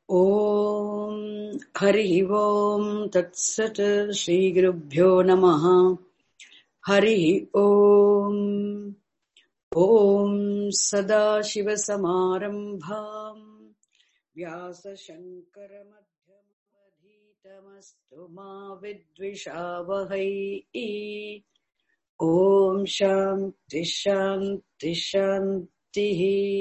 ॐ हरिः ॐ तत्सत् श्रीगुरुभ्यो नमः। हरिः ॐ सदाशिवसमारम्भाम् व्यासशङ्करमध्यमधीतमस्तु मा विद्विषावहै। ॐ शान्ति शान्ति शान्तिः।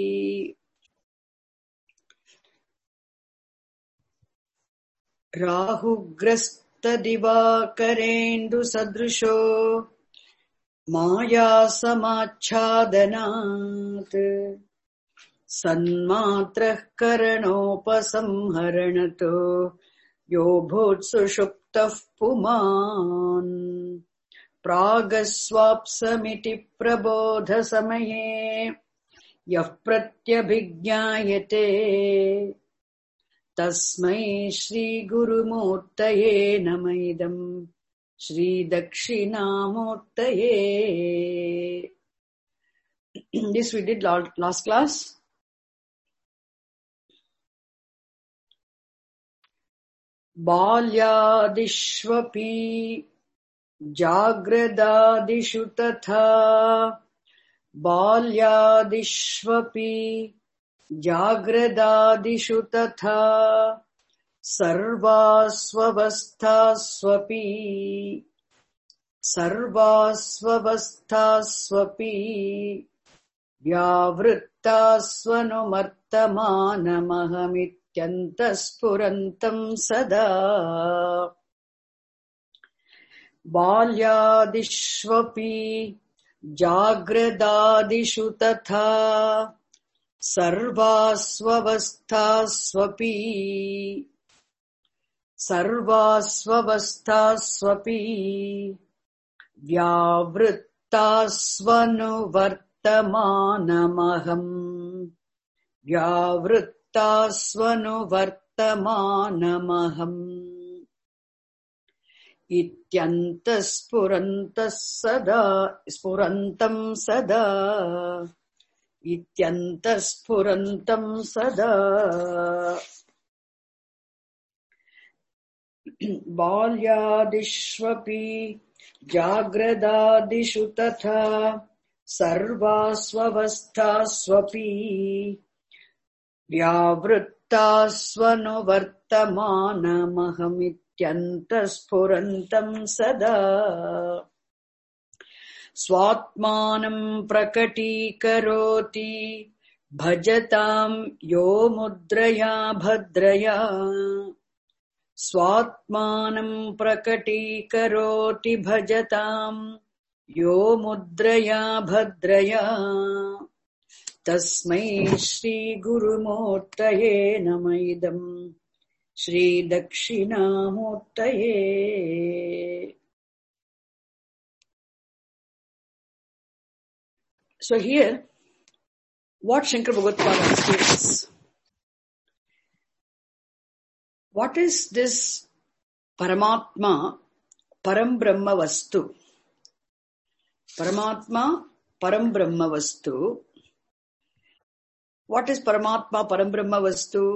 राहुग्रस्तदिवाकरेन्दुसदृशो मायासमाच्छादनात् सन्मात्रः करणोपसंहरणतो यो भूत्सुषुप्तः पुमान् प्रागस्वाप्समिति प्रबोधसमये यः प्रत्यभिज्ञायते तस्मै श्रीगुरुमूर्तये नमः इदम् श्रीदक्षिणामूर्तये. This we did last class. बाल्यादिष्वपि जाग्रदादिषु तथा बाल्यादिष्वपि जाग्रदादिषु तथा सर्वास्वस्थास्वपि व्यावृत्तास्वनुमर्तमानमहमित्यन्तःस्फुरन्तम् सदा बाल्यादिष्वपि जाग्रदादिषु तथा सर्वास्वस्थास्वपि व्यावृत्तास्वनुवर्तमानमहम् इत्यन्तःस्फुरन्तः सदा स्फुरन्तम् सदा इत्यन्तःस्फुरन्तम् सदा बाल्यादिष्वपि जाग्रदादिषु तथा सर्वास्वस्थास्वपि व्यावृत्तास्वनुवर्तमानमहमित्यन्तःस्फुरन्तम् सदा स्वात्मानं प्रकटीकरोति भजताम् यो मुद्रया भद्रया स्वात्मानं प्रकटीकरोति भजताम् यो मुद्रया भद्रया तस्मै श्रीगुरुमूर्तये नमः इदम् श्रीदक्षिणामूर्तये. So here, what Shankara Bhagavad states, what is this Paramatma, Param Brahma Vastu? Paramatma, Param Brahma Vastu. What is Paramatma, Param Brahma Vastu?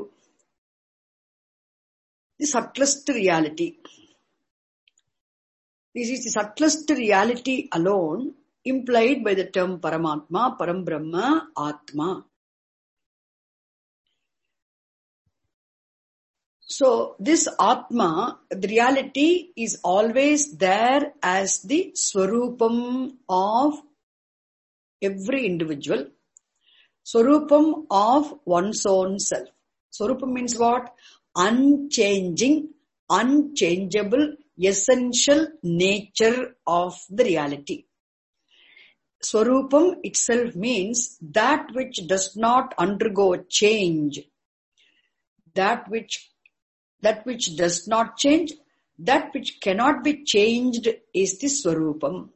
The subtlest reality. This is the subtlest reality alone implied by the term Paramatma, Param Brahma, Atma. So this Atma, the reality is always there as the Swarupam of every individual, Swarupam of one's own self. Swarupam means what? Unchanging, unchangeable, essential nature of the reality. Swarupam itself means that which does not undergo change, that which does not change, that which cannot be changed is the Swarupam.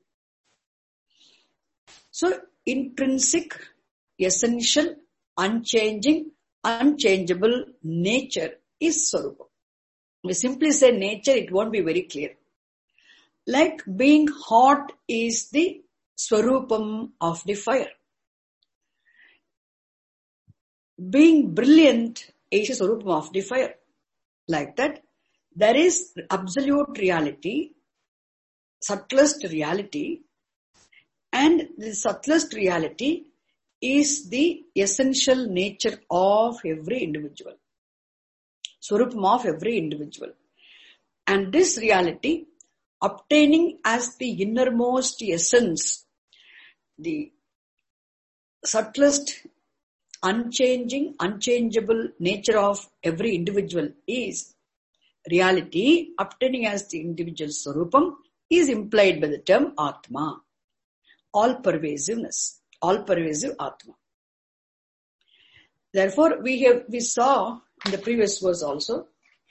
So intrinsic, essential, unchanging, unchangeable nature is Swarupam. We simply say nature, it won't be very clear. Like being hot is the Swarupam of the fire. Being brilliant is a Swarupam of the fire. Like that, there is absolute reality, subtlest reality, and the subtlest reality is the essential nature of every individual. Swarupam of every individual. And this reality, obtaining as the innermost essence, the subtlest, unchanging, unchangeable nature of every individual is reality, obtaining as the individual Swarupam, is implied by the term Atma. All-pervasiveness, all-pervasive Atma. Therefore, we saw in the previous verse also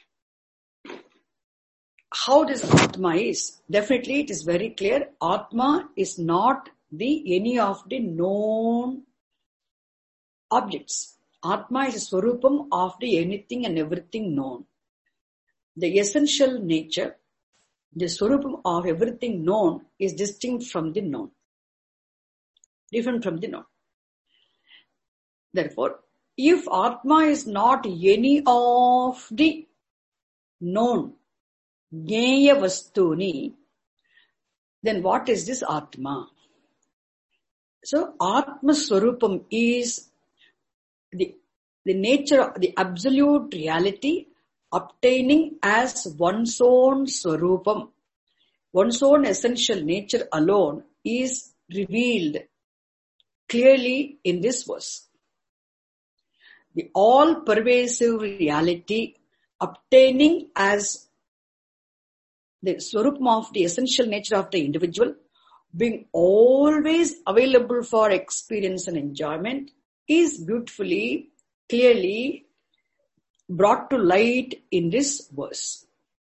how this Atma is. Definitely, it is very clear. Atma is not any of the known objects. Atma is a Swarupam of the anything and everything known. The essential nature, the Swarupam of everything known, is distinct from the known. Different from the known. Therefore, if Atma is not any of the known Jnaya Vastuni, then what is this Atma? So, Atma Swarupam is the nature, the absolute reality obtaining as one's own Swarupam. One's own essential nature alone is revealed clearly in this verse. The all-pervasive reality obtaining as the Swarupam of the essential nature of the individual, being always available for experience and enjoyment, is beautifully, clearly brought to light in this verse.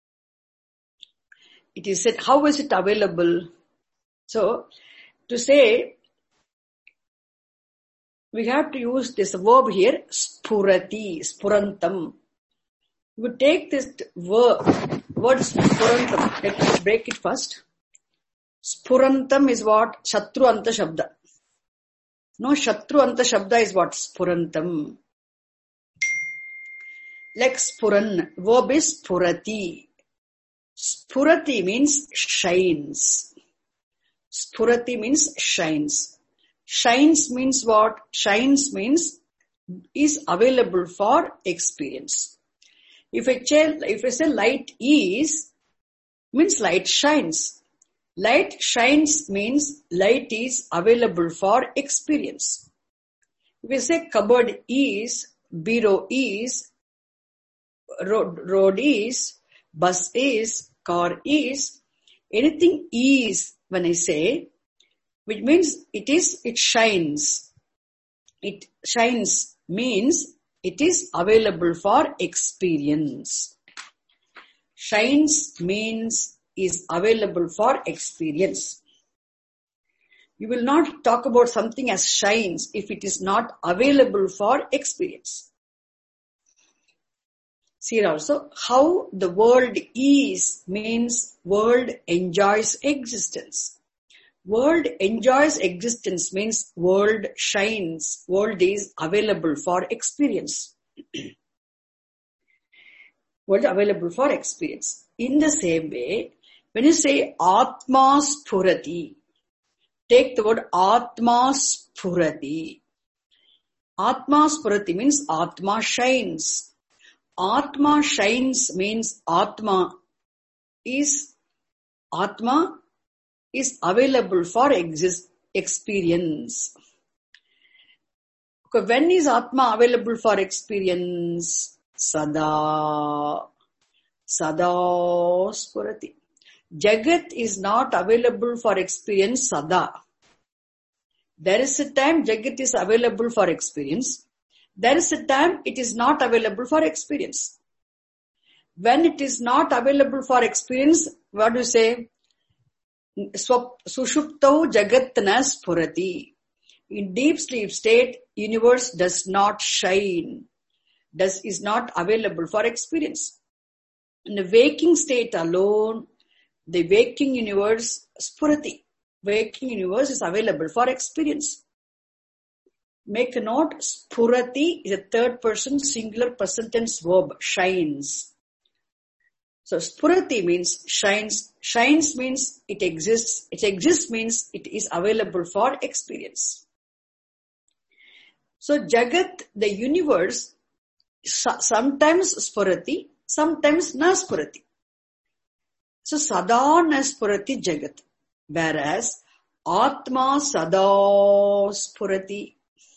It is said, how is it available? So, to say, we have to use this verb here, spurati, spurantam. We take this word spurantam. Let us break it first. Spurantam is what? Shatru anta shabda. No, Shatru anta shabda is what? Spurantam. Like spuran, verb is spurati. Spurati means shines. Spurati means shines. Shines means what? Shines means is available for experience. If I say light is, means light shines. Light shines means light is available for experience. If we say cupboard is, bureau is, road is, bus is, car is, anything is when I say, which means it shines. It shines means it is available for experience. Shines means is available for experience. You will not talk about something as shines if it is not available for experience. See also how the world is means world enjoys existence. World enjoys existence means world shines. World is available for experience. World available for experience. In the same way, when you say Atma Spurati, take the word Atma Spurati. Atma Spurati means Atma shines. Atma shines means Atma is available for experience. Okay, when is Atma available for experience? Sada Spurati. Jagat is not available for experience Sada. There is a time Jagat is available for experience. There is a time it is not available for experience. When it is not available for experience, what do you say? Sushuptau jagat na spurati. In deep sleep state, universe does not shine. Is not available for experience. In the waking state alone, the waking universe spurati. Waking universe is available for experience. Make a note, spurati is a third person singular present tense verb, shines. So spurati means shines. Shines means it exists. It exists means it is available for experience. So Jagat, the universe, sometimes spurati, sometimes na spurati. So sada na spurati Jagat. Whereas Atma sada spurati.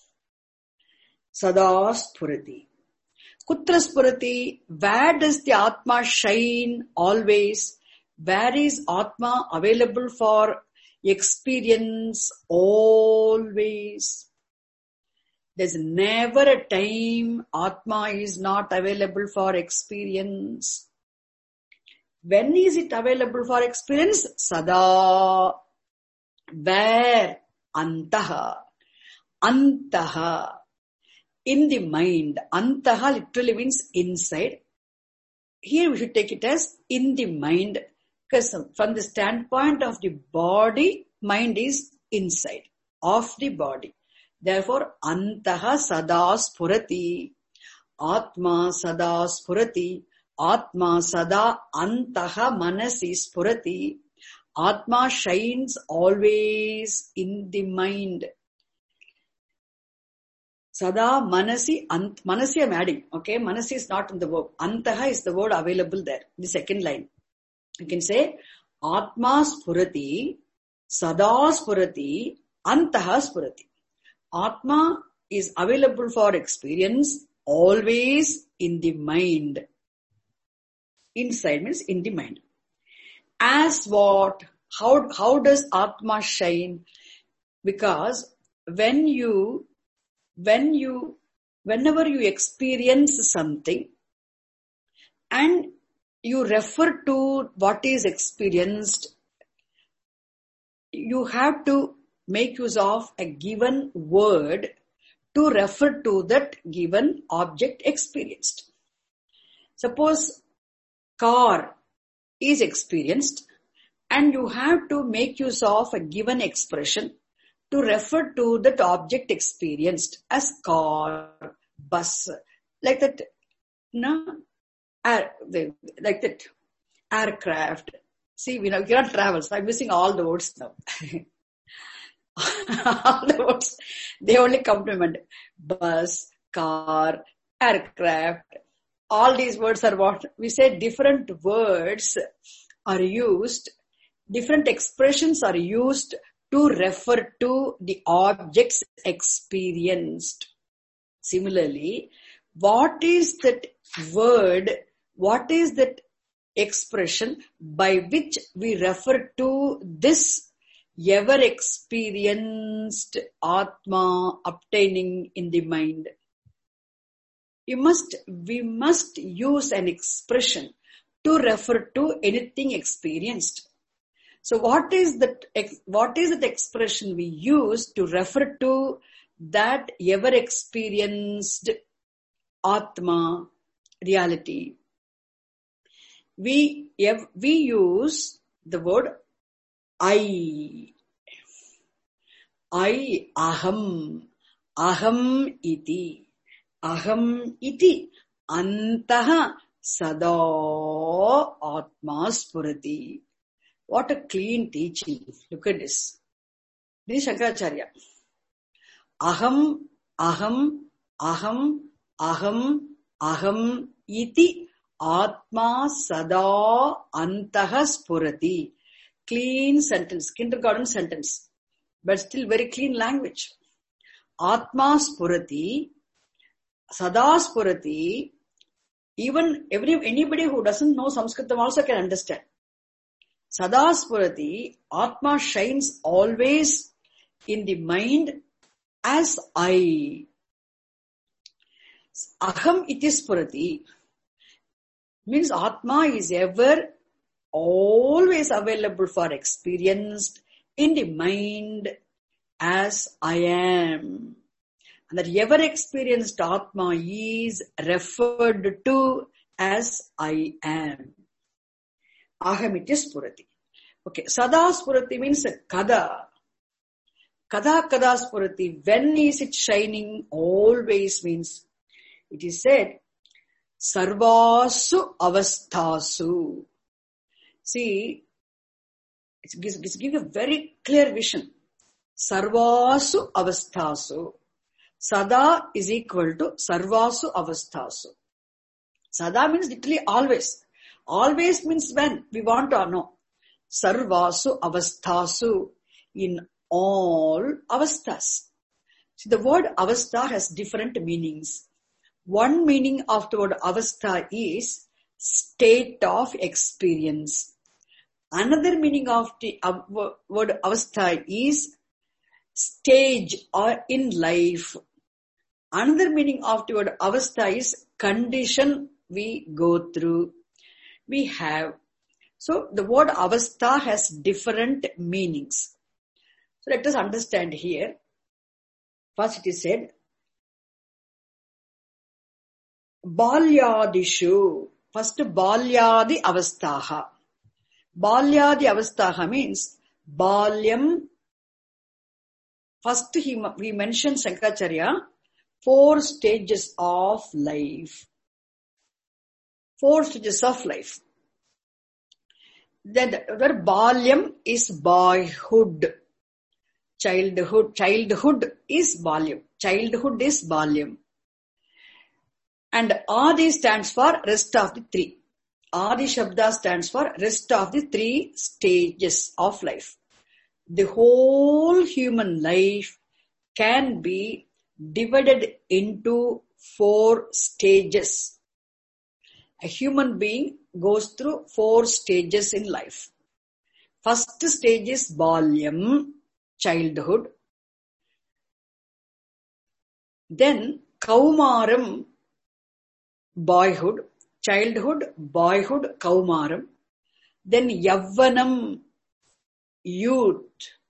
Sada spurati. Kutra spurati. Where does the Atma shine always? Where is Atma available for experience always? There's never a time Atma is not available for experience. When is it available for experience? Sada. Where? Antaha. Antaha. In the mind. Antaha literally means inside. Here we should take it as in the mind. Because from the standpoint of the body, mind is inside of the body. Therefore, antaha sada spurati. Atma sada spurati. Atma sada antaha manasi spurati. Atma shines always in the mind. Sada manasi, manasi I'm adding, okay? Manasi is not in the verb. Antaha is the word available there, the second line. You can say, Atma spurati, sada spurati, antaha spurati. Atma is available for experience always in the mind. Inside means in the mind. As what? How does Atma shine? Because whenever you experience something and you refer to what is experienced, you have to make use of a given word to refer to that given object experienced. Suppose car is experienced and you have to make use of a given expression to refer to that object experienced as car, bus, like that, no? Like that, aircraft. See, we cannot travel, so I'm missing all the words now. All the words, they only complement. Bus, car, aircraft. All these words are what? We say different words are used, different expressions are used to refer to the objects experienced. Similarly, what is that word, what is that expression by which we refer to this ever experienced Atma obtaining in the mind? We must use an expression to refer to anything experienced. So what is that expression we use to refer to that ever experienced Atma reality? We use the word I, aham, iti. Aham iti antaha sada atma spurati. What a clean teaching. Look at this. This is Shankaracharya. Aham, aham, aham, aham, aham iti atma sada antaha spurati. Clean sentence, kindergarten sentence, but still very clean language. Atma spurati, sada spurati. Even anybody who doesn't know Sanskritam also can understand. Sada spurati, Atma shines always in the mind as I. Aham iti spurati means Atma is ever, always available for experience in the mind as I am. And that ever experienced Atma is referred to as I am. Aham iti spurati. Okay, sada spurati means kada. Kada kada spurati. When is it shining? Always means. It is said, sarvasu avasthasu. See, it gives a very clear vision. Sarvasu avasthasu. Sada is equal to sarvasu avasthasu. Sada means literally always. Always means when we want to know. Sarvasu avasthasu, in all avasthas. See, the word avastha has different meanings. One meaning of the word avastha is state of experience. Another meaning of the word avastha is stage or in life. Another meaning of the word avastha is condition we go through, we have. So the word avastha has different meanings. So let us understand here. First it is said, balyadishu. First balyadi avasthaha. Balyadi avasthaha means balyam. First we mentioned Shankaracharya, 4 stages of life. 4 stages of life. Then the balyam is boyhood. Childhood is balyam. Childhood is balyam. And Adi stands for rest of the 3. Adi Shabda stands for rest of the 3 stages of life. The whole human life can be divided into 4 stages. A human being goes through 4 stages in life. First stage is balyam, childhood. Then kaumaram, boyhood, childhood, boyhood, kaumaram. Then yavvanam, youth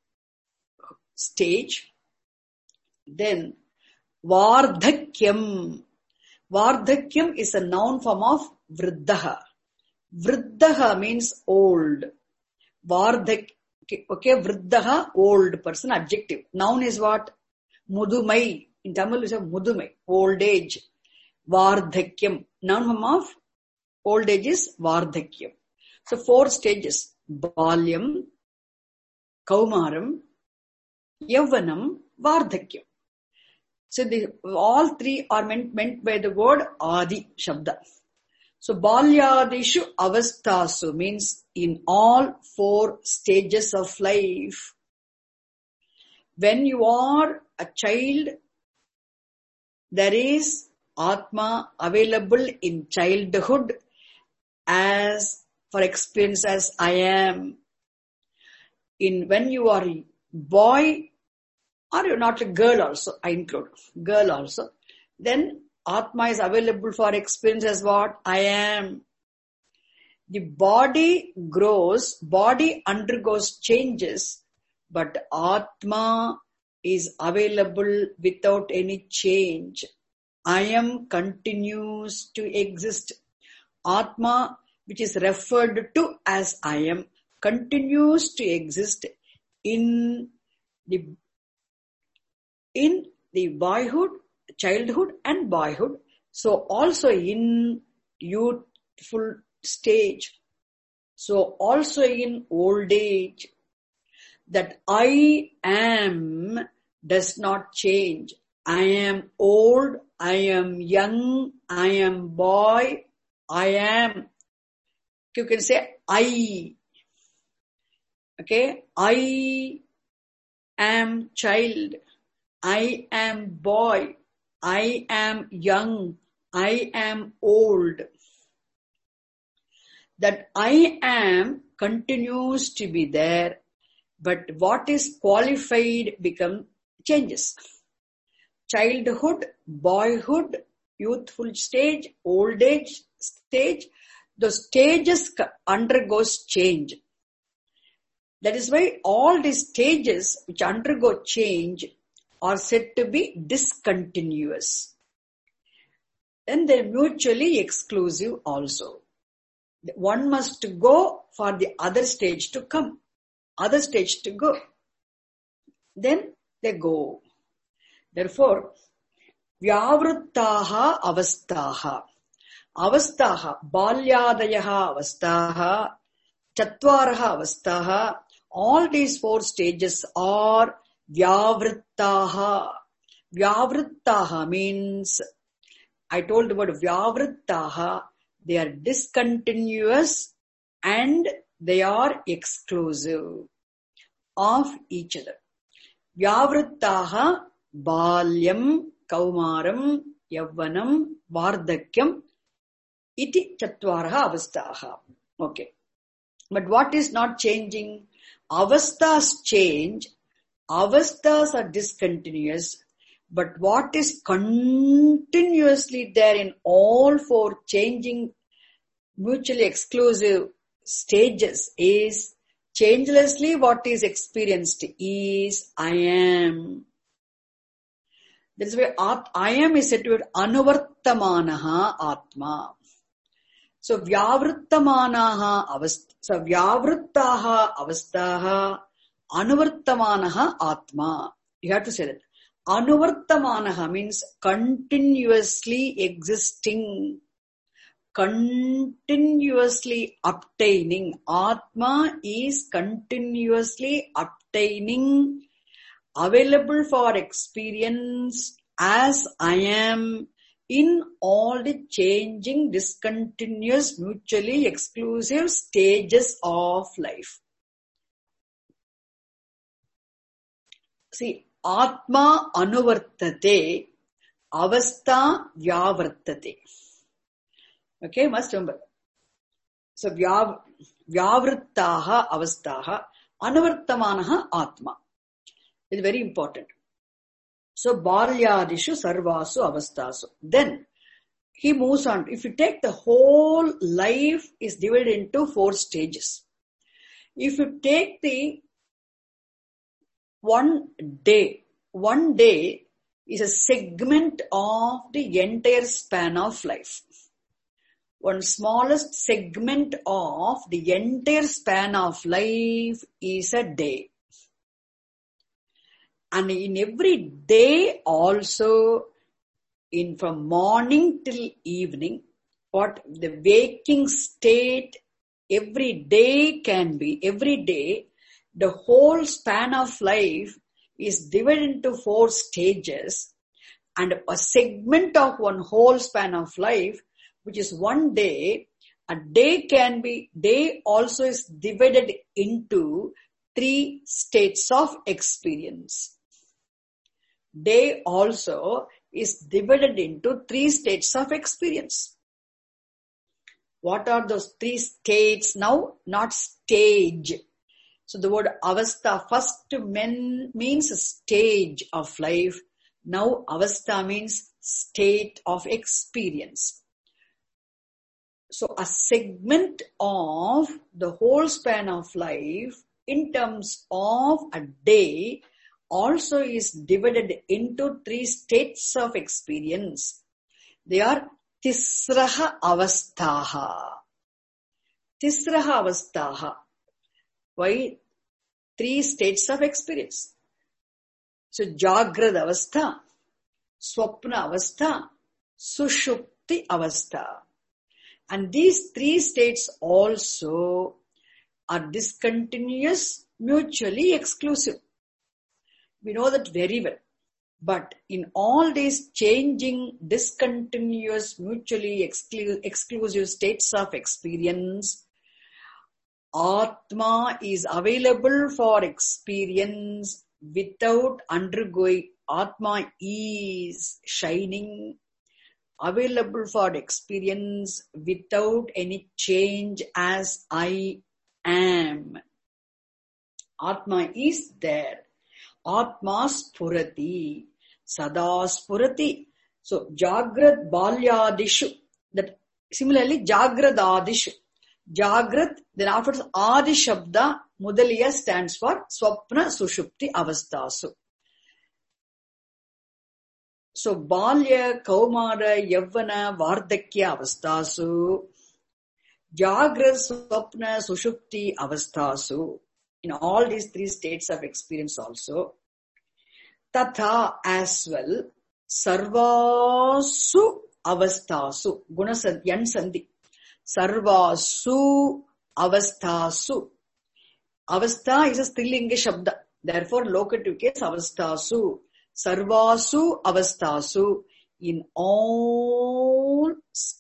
stage. Then vardhakyam. Vardhakyam is a noun form of vriddha. Vriddha means old. Vardhakyam, okay, vriddha, old person, adjective. Noun is what? Mudumai. In Tamil we say mudumai, old age. Vardhakyam. Noun form of old age is vardhakyam. So 4 stages. Balyam, kaumaram, yavvanam, vardhakyam. So all 3 are meant by the word Adi Shabda. So balyadishu avasthasu means in all 4 stages of life. When you are a child, there is Atma available in childhood as for experience as I am. When you are a boy, or you're not a girl also, I include girl also, then Atma is available for experience as what? I am. The body grows, body undergoes changes, but Atma is available without any change. I am continues to exist. Atma, which is referred to as I am, continues to exist in the boyhood, childhood and boyhood. So also in youthful stage. So also in old age. That I am does not change. I am old, I am young, I am boy, I am. You can say I. Okay, I am child, I am boy, I am young, I am old. That I am continues to be there, but what is qualified changes. Childhood, boyhood, youthful stage, old age stage, the stages undergoes change. That is why all these stages which undergo change are said to be discontinuous. And they're mutually exclusive also. One must go for the other stage to come, other stage to go. Then they go. Therefore, vyavruttaha avastaha. Avastaha, balyadayaha avastaha, chatvaraha avastaha. All these 4 stages are vyavruttaha. Vyavruttaha means, I told about vyavruttaha, they are discontinuous and they are exclusive of each other. Vyavruttaha balyam, kaumaram, yavvanam, vardhakyam, iti chatvaraha avastaha. Okay. But what is not changing? Avastas change. Avastas are discontinuous. But what is continuously there in all 4 changing, mutually exclusive stages is changelessly what is experienced is I am. That is why I am is said to be anuvartamanaha atma. So vyavrittamanaha vyavruttaha avastaha anuvartamanaha atma. You have to say that. Anuvartamanaha means continuously existing, continuously obtaining. Atma is continuously obtaining, available for experience as I am in all the changing, discontinuous, mutually exclusive stages of life. See, Atma anuvartate, avastha vyavartate. Okay, must remember. So, vyavrittaha avastaha, anuvartamanaha atma. It's very important. So, balyadishu sarvasu avastasu. Then, he moves on. If you take the whole life is divided into 4 stages. If you take the one day is a segment of the entire span of life. One smallest segment of the entire span of life is a day. And in every day also, from morning till evening, what the waking state every day can be, every day, the whole span of life is divided into 4 stages, and a segment of one whole span of life, which is one day, a day also is divided into 3 states of experience. Day also is divided into 3 states of experience. What are those 3 states now? Not stage. So the word avastha first means stage of life. Now avastha means state of experience. So a segment of the whole span of life in terms of a day also is divided into 3 states of experience. They are tisraha avastaha. Tisraha avastaha. Why? 3 states of experience. So, Jagrad avastha, Swapna avastha, Sushupti avastha. And these 3 states also are discontinuous, mutually exclusive. We know that very well. But in all these changing, discontinuous, mutually exclusive states of experience, Atma is available for experience without undergoing. Atma is shining, available for experience without any change as I am. Atma is there. Atma spurati, sada spurati. So, Jagrad balyadishu. That similarly, Jagrad adishu. Jagrat, then after Adi Shabda, Mudaliya stands for Swapna Sushupti Avastasu. So, Balya, Kaumara, Yavvana, Vardhakya Avastasu, Jagrat, Swapna, Sushupti Avastasu. In all these 3 states of experience also, Tatha as well, sarvasu avastasu, yan sandhi. Sarvasu avastasu. Avastha is a Strilinga Shabda. Therefore, locative case avastasu. Sarvasu avastasu. In all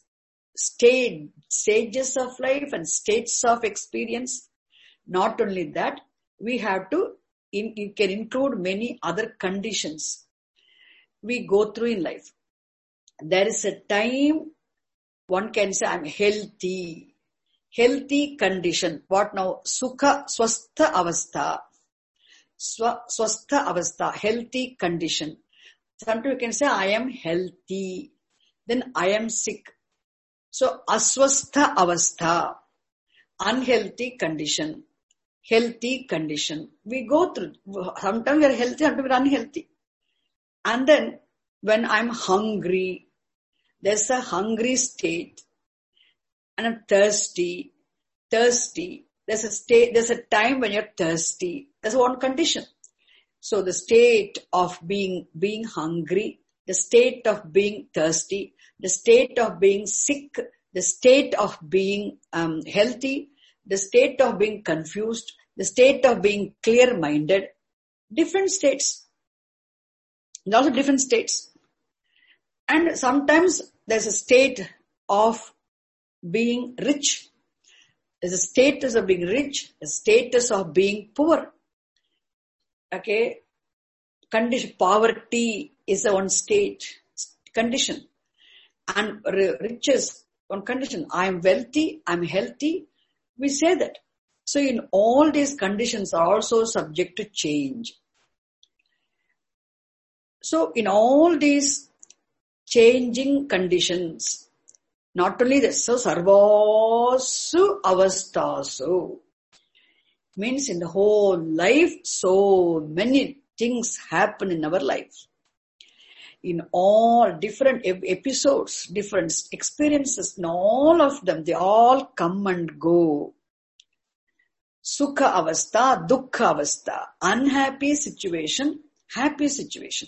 stages of life and states of experience. Not only that, we have to, you can include many other conditions we go through in life. There is a time one can say, I'm healthy. Healthy condition. What now? Sukha, swastha avastha. Swastha avastha. Healthy condition. Sometimes you can say, I am healthy. Then I am sick. So, aswastha avastha. Unhealthy condition. Healthy condition. We go through. Sometimes we are healthy, sometimes we are unhealthy. And then, when I'm hungry, there's a hungry state. And I'm thirsty. There's a time when you're thirsty. That's one condition. So the state of being hungry, the state of being thirsty, the state of being sick, the state of being healthy, the state of being confused, the state of being clear-minded, different states. There are also different states. And sometimes there's a state of being rich. There's a status of being rich, a status of being poor. Okay. Condition, poverty is the one state, condition. And riches, one condition. I am wealthy, I am healthy. We say that. So in all these conditions are also subject to change. So in all these changing conditions, not only that, so sarvasu avastasu means in the whole life, so many things happen in our life. In all different episodes, different experiences, in all of them, they all come and go. Sukha avastha, dukkha avastha, unhappy situation, happy situation.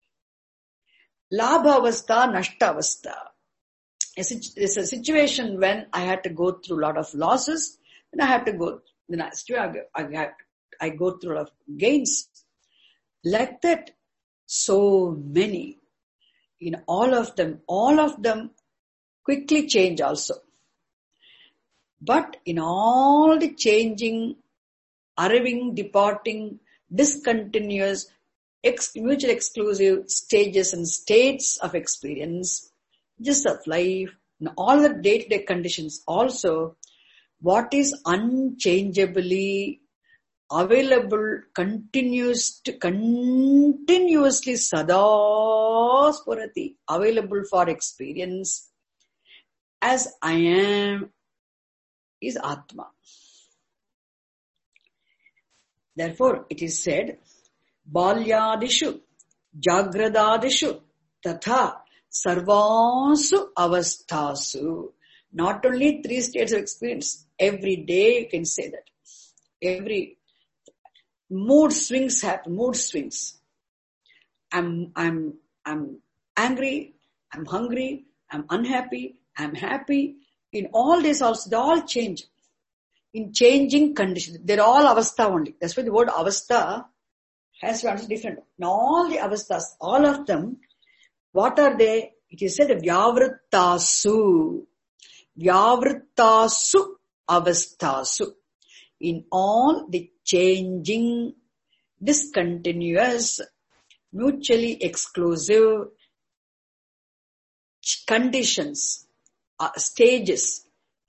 Labha avastha, nashta avastha. It's a situation when I had to go through a lot of losses, and I had to go, then I go through a lot of gains. Like that, so many. In all of them quickly change also. But in all the changing, arriving, departing, discontinuous, mutually exclusive stages and states of experience, just of life, in all the day-to-day conditions also, what is unchangeably available continuously sada spurati, available for experience as I am, is Atma. Therefore, it is said, Balyadishu, Jagradadishu, Tatha, Sarvasu Avastasu. Not only 3 states of experience, every day you can say that. Every mood swings happen, mood swings. I'm angry, I'm hungry, I'm unhappy, I'm happy. In all this also, they all change. In changing conditions, they're all avastha only. That's why the word avastha has to be different. In all the avasthas, all of them, what are they? It is said vyavrittasu. Vyavrittasu avastasu. In all the changing, discontinuous, mutually exclusive conditions, stages,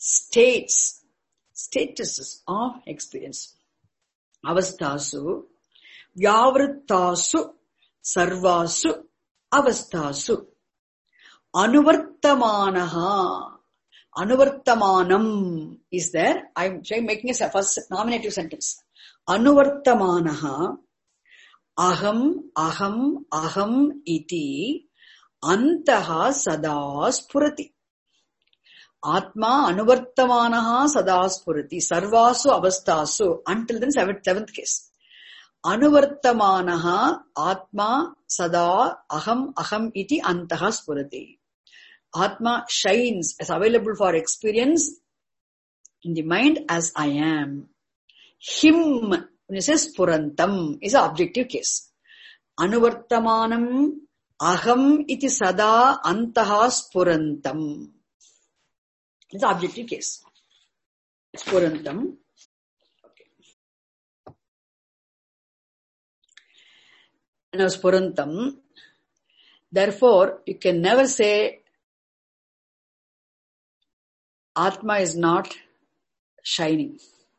statuses of experience. Avastasu, vyavrittasu, sarvasu, avastasu. Anuvartamanaha. Anuvartamanam is there. I'm making a first nominative sentence. Anuvartamanaha. Aham iti antaha sada spurati. Atma anuvartamanaha sada spurati. Sarvasu avastasu. Until then, seventh case. Anuvartamanaha Atma Sada Aham iti Antaha Spurati. Atma shines as available for experience in the mind as I am. Him, when it says Spurantam, is an objective case. Anuvartamanam Aham iti Sada Antaha Spurantam. It's an objective case. Spurantam. Now Spurantam. Therefore, you can never say Atma is not shining.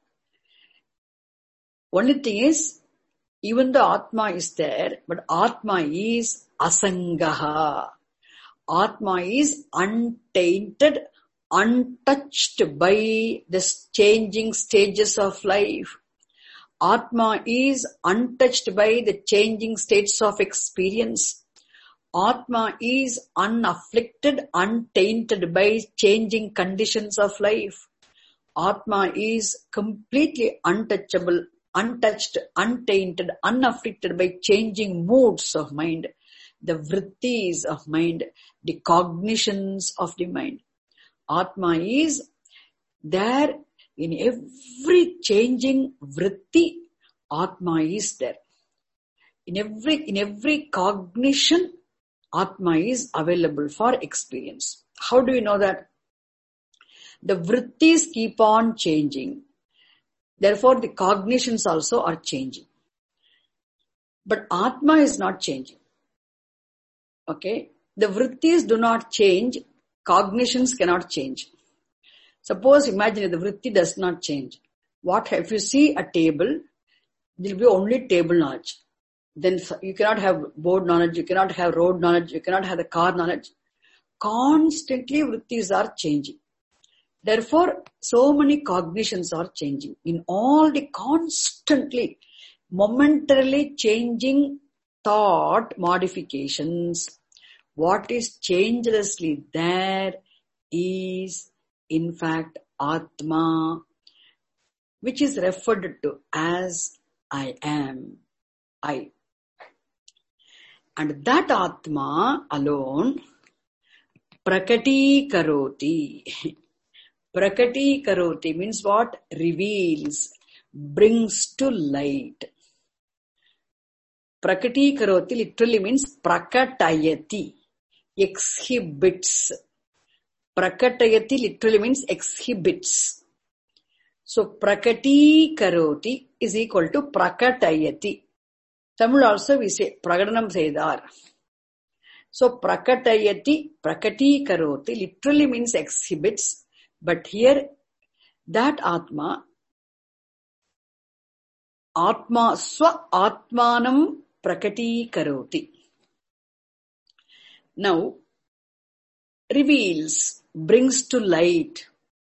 Only thing is, even though Atma is there, but Atma is asangaha. Atma is untainted, untouched by the changing stages of life. Atma is untouched by the changing states of experience. Atma is unafflicted, untainted by changing conditions of life. Atma is completely untouchable, untouched, untainted, unafflicted by changing moods of mind, the vrittis of mind, the cognitions of the mind. Atma is there in every changing vritti. Atma is there. In every cognition, Atma is available for experience. How do you know that? The vrittis keep on changing. Therefore, the cognitions also are changing. But Atma is not changing. Okay? The vrittis do not change. Cognitions cannot change. Suppose, imagine if the vritti does not change. What if you see a table, there will be only table knowledge. Then you cannot have board knowledge, you cannot have road knowledge, you cannot have the car knowledge. Constantly vrittis are changing. Therefore, so many cognitions are changing. In all the constantly, momentarily changing thought modifications, what is changelessly there is in fact Atma, which is referred to as I am, I. And that Atma alone, prakati karoti. Prakati karoti means what? Reveals, brings to light. Prakati karoti literally means prakatayati, exhibits. Prakatayati literally means exhibits. So prakati karoti is equal to prakatayati. Tamil also we say Prakadanam Seidar. So prakatayati, prakati karoti literally means exhibits. But here that Atma swa atmanam prakati karoti. Now reveals, brings to light.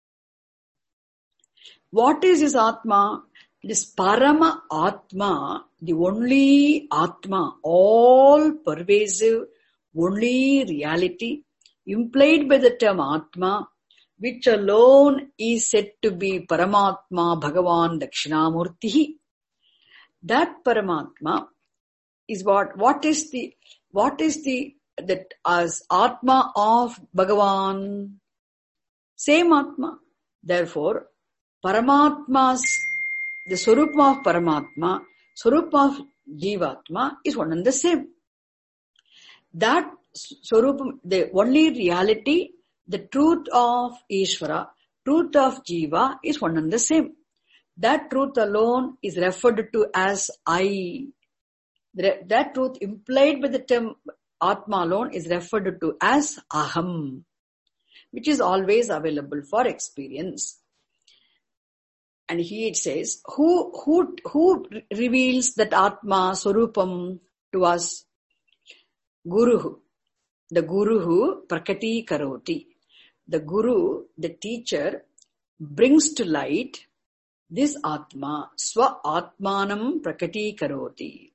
What is this Atma? This Parama Atma, the only Atma, all pervasive, only reality, implied by the term Atma, which alone is said to be Paramatma Bhagavan Dakshinamurti. That Paramatma is what is that as Atma of Bhagavan? Same Atma. Therefore, Paramatma's, the Swarupa of Paramatma, Swarupa of Jivatma is one and the same. That Swarupa, the only reality, the truth of Ishvara, truth of Jiva is one and the same. That truth alone is referred to as I. That truth implied by the term Atma alone is referred to as Aham, which is always available for experience. And here it says, who reveals that Atma Swarupam to us? Guru. The Guru prakati karoti. The Guru, the teacher, brings to light this Atma, swa atmanam prakati karoti.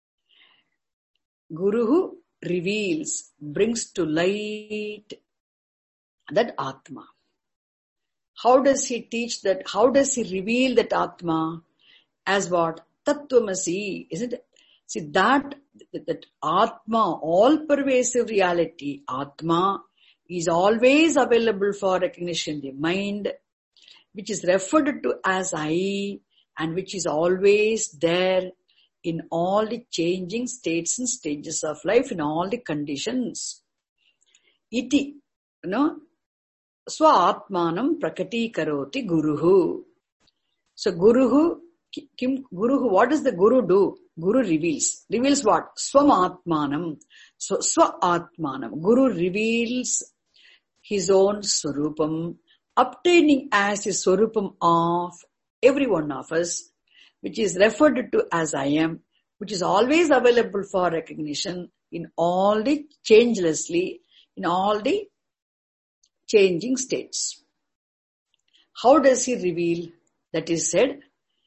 Guru reveals, brings to light that Atma. How does he teach that? How does he reveal that Atma? As what? Tattvamasi, isn't it? See that Atma, all-pervasive reality, Atma, is always available for recognition. The mind, which is referred to as I, and which is always there in all the changing states and stages of life, in all the conditions. Iti, Swa-atmanam prakati karoti guruhu. So Guruhu, what does the Guru do? Guru reveals. Reveals what? Swam-atmanam. So Swa-atmanam. Guru reveals his own Swarupam, obtaining as the Swarupam of every one of us, which is referred to as I am, which is always available for recognition in all the changelessly, in all the changing states. How does he reveal? That is said,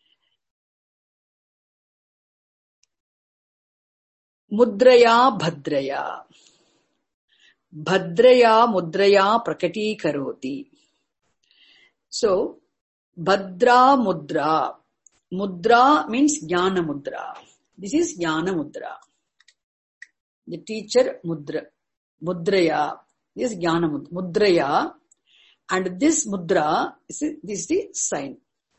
Mudraya Bhadraya. Bhadraya Mudraya Prakati Karoti. So, Bhadra Mudra. Mudra means Jnana Mudra. This is Jnana Mudra. The teacher Mudra. Mudraya. This is Jnana Mudraya. And this Mudra, this is the sign.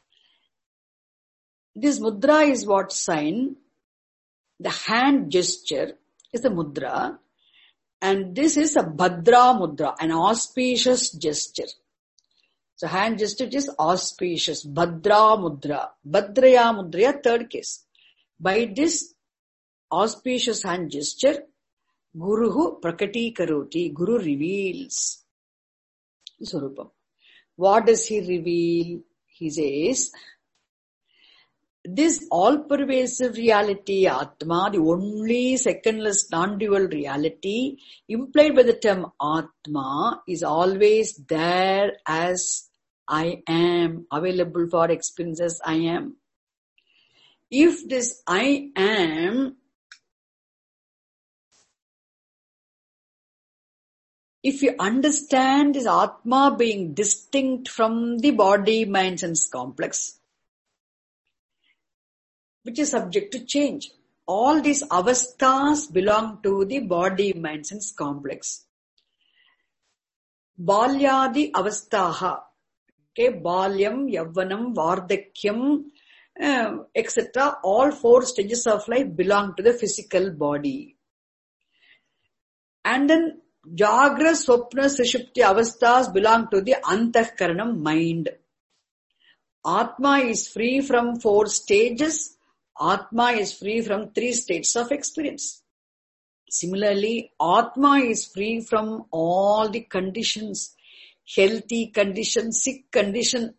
This Mudra is what sign? The hand gesture is the Mudra. And this is a Bhadra Mudra, an auspicious gesture. So hand gesture is auspicious. Bhadra Mudra. Bhadraya Mudraya, third case. By this auspicious hand gesture, Guruhu Prakati Karoti. Guru reveals Swarupam. What does he reveal? He says, this all-pervasive reality, Atma, the only secondless non-dual reality, implied by the term Atma, is always there as I am, available for experience as I am. If this I am, if you understand this Atma being distinct from the body, mind, sense complex, which is subject to change. All these avasthas belong to the body, mind, sense complex. Balyadi avasthaha. Okay, Balyam, Yavvanam, Vardhakyam, etc. All four stages of life belong to the physical body. And then Jagra, Swapna, Sushupti avasthas belong to the Antahkaranam, mind. Atma is free from four stages. Atma is free from three states of experience. Similarly, Atma is free from all the conditions, healthy condition, sick condition,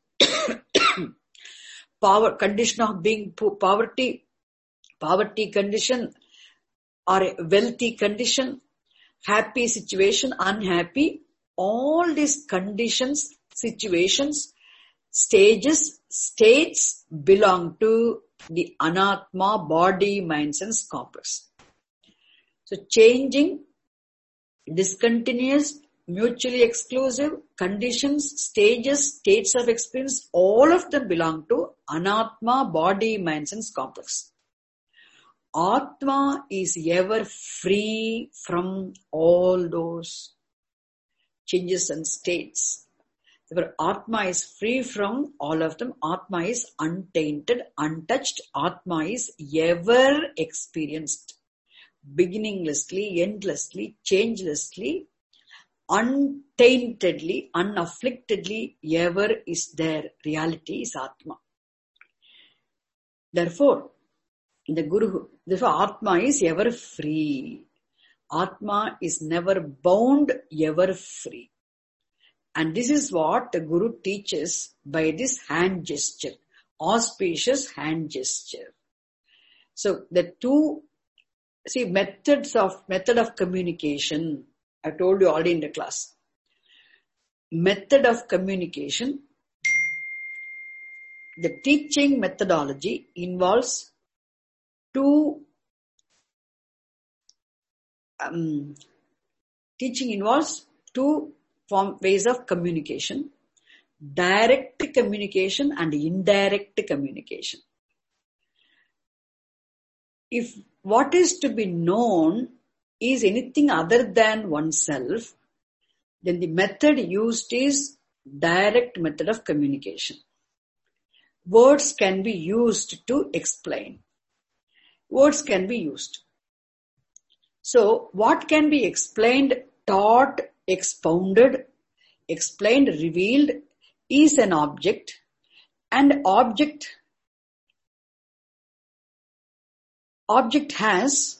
condition of being poverty condition, or a wealthy condition, happy situation, unhappy. All these conditions, situations, stages, states belong to the Anatma, body, mind, sense complex. So changing, discontinuous, mutually exclusive, conditions, stages, states of experience, all of them belong to Anatma, body, mind, sense complex. Atma is ever free from all those changes and states. Therefore, Atma is free from all of them. Atma is untainted, untouched. Atma is ever experienced, beginninglessly, endlessly, changelessly, untaintedly, unafflictedly, ever is there. Reality is Atma. Therefore, Atma is ever free. Atma is never bound, ever free. And this is what the Guru teaches by this hand gesture, auspicious hand gesture. So the two, method of communication, I told you already in the class. Method of communication, the teaching methodology involves two ways of communication: direct communication and indirect communication. if what is to be known is anything other than oneself, then the method used is direct method of communication. Words can be used to explain. Words can be used. So, what can be explained, taught, expounded, explained, revealed is an object, and object has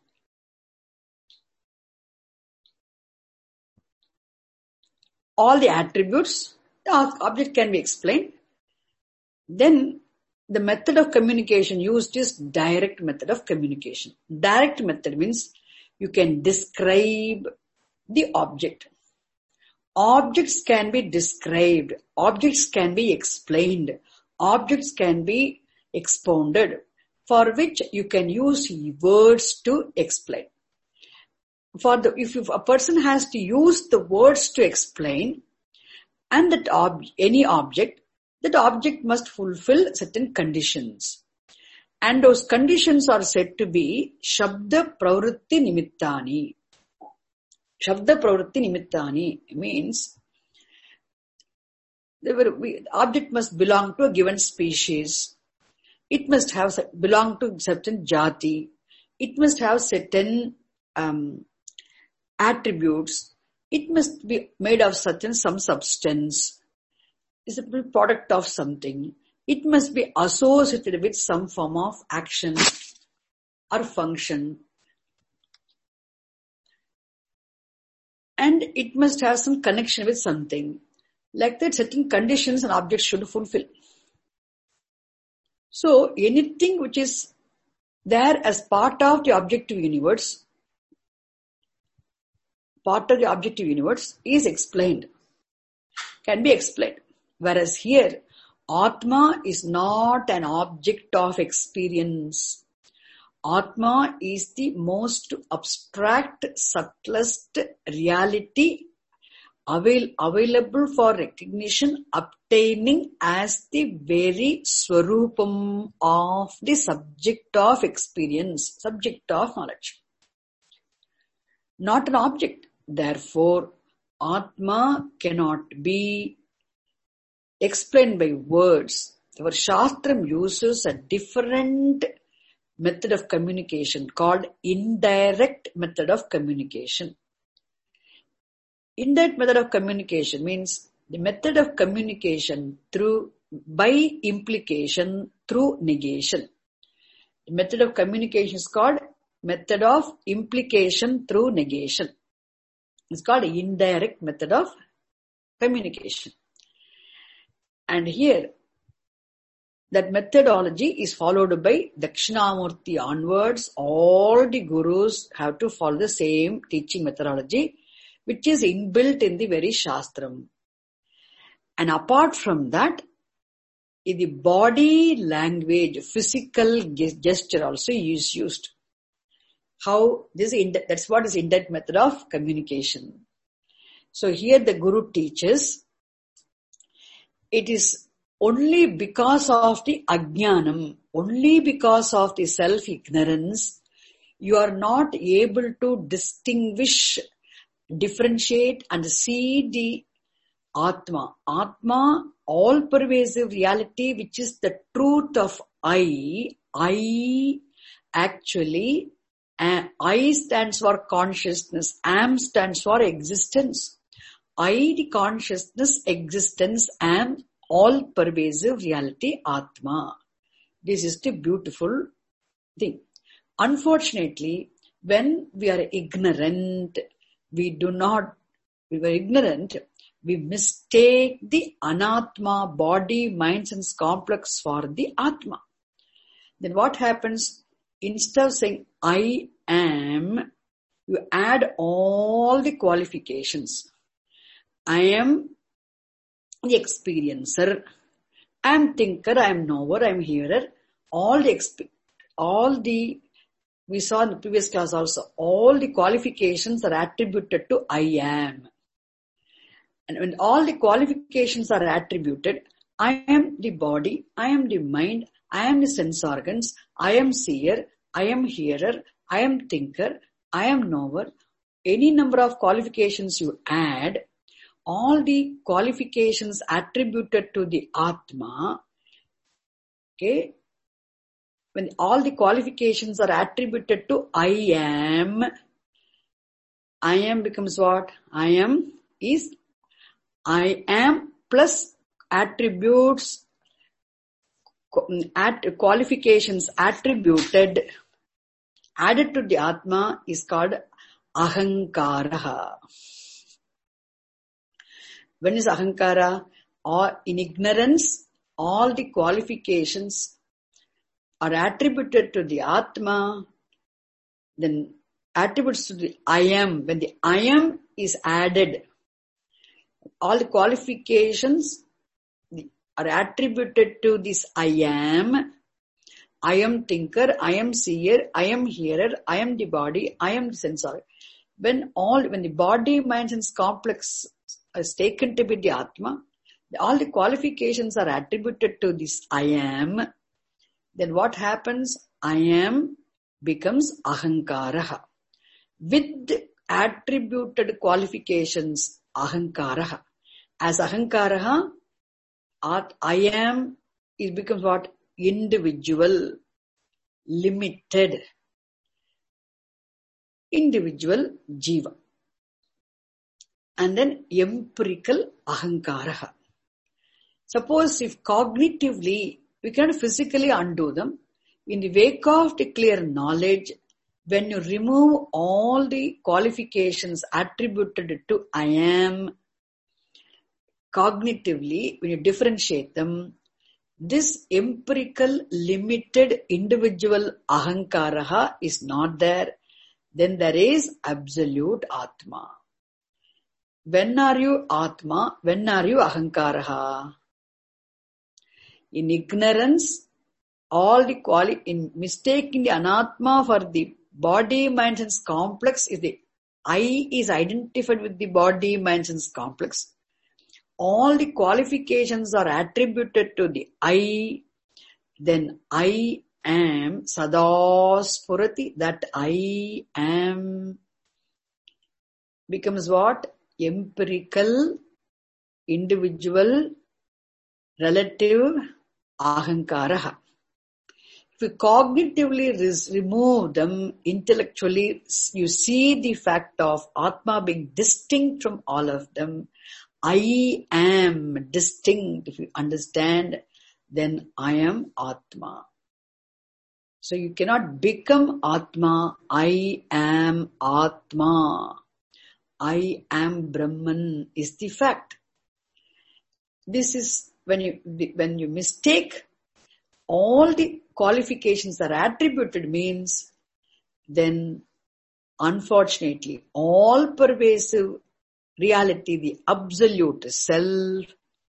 all the attributes. The object can be explained. Then the method of communication used is direct method of communication. Direct method means you can describe the object. Objects can be described. Objects can be explained. Objects can be expounded, for which you can use words to explain. If a person has to use the words to explain, and that any object, that object must fulfill certain conditions. And those conditions are said to be Shabda Pravritti Nimittani. Shabda Pravritti Nimittani means the object must belong to a given species. It must belong to certain jati. It must have certain attributes. It must be made of some substance. It's a product of something. It must be associated with some form of action or function. And it must have some connection with something. Like that, certain conditions an object should fulfill. So, anything which is there as part of the objective universe is explained, can be explained. Whereas here, Atma is not an object of experience. Atma is the most abstract, subtlest reality available for recognition, obtaining as the very swarupam of the subject of experience, subject of knowledge. Not an object. Therefore, Atma cannot be explained by words. Our Shastram uses a different method of communication called indirect method of communication. Indirect method of communication means the method of communication by implication through negation. The method of communication is called method of implication through negation. It's called indirect method of communication. And here, that methodology is followed by Dakshinamurti onwards. All the gurus have to follow the same teaching methodology, which is inbuilt in the very Shastram. And apart from that, in the body language, physical gesture also is used. That's what is indirect method of communication. So here the guru teaches, it is only because of the ajnanam, only because of the self-ignorance, you are not able to distinguish, differentiate and see the Atma. Atma, all-pervasive reality, which is the truth of I actually, I stands for consciousness, Am stands for existence. I, the consciousness, existence, Am, all-pervasive reality, Atma. This is the beautiful thing. Unfortunately, when we are ignorant, we mistake the anatma, body, minds and complex for the Atma. Then what happens? Instead of saying I am, you add all the qualifications. I am the experiencer, I am thinker, I am knower, I am hearer. We saw in the previous class also, all the qualifications are attributed to I am. And when all the qualifications are attributed, I am the body, I am the mind, I am the sense organs, I am seer, I am hearer, I am thinker, I am knower. Any number of qualifications you add, all the qualifications attributed to the Atma, okay, when all the qualifications are attributed to I am becomes what? I am is I am plus attributes, qualifications attributed, added to the Atma is called Ahankara. When is Ahankara? Or in ignorance, all the qualifications are attributed to the Atma, then attributes to the I am. When the I am is added, all the qualifications are attributed to this I am thinker, I am seer, I am hearer, I am the body, I am the sensor. When the body, mind, and complex is taken to be the Atma, all the qualifications are attributed to this I am, then what happens? I am becomes Ahankara. With attributed qualifications, Ahankara. As Ahankara, I am, it becomes what? Individual, limited, individual jiva. And then empirical Ahankara. Suppose if cognitively, we can physically undo them. In the wake of the clear knowledge, when you remove all the qualifications attributed to I am, cognitively, when you differentiate them, this empirical, limited, individual Ahankara is not there. Then there is absolute Atma. When are you Atma? When are you Ahankara? In ignorance, all the in mistaking the Anatma for the body, mind, and complex, is the I is identified with the body, mind, and complex. All the qualifications are attributed to the I, then I am Sada Spurati, that I am becomes what? Empirical, individual, relative, Ahankara. If you cognitively remove them, intellectually, you see the fact of Atma being distinct from all of them. I am distinct. If you understand, then I am Atma. So you cannot become Atma. I am Atma. I am Brahman is the fact. This is when you mistake all the qualifications that are attributed, means then unfortunately all pervasive reality, the absolute self,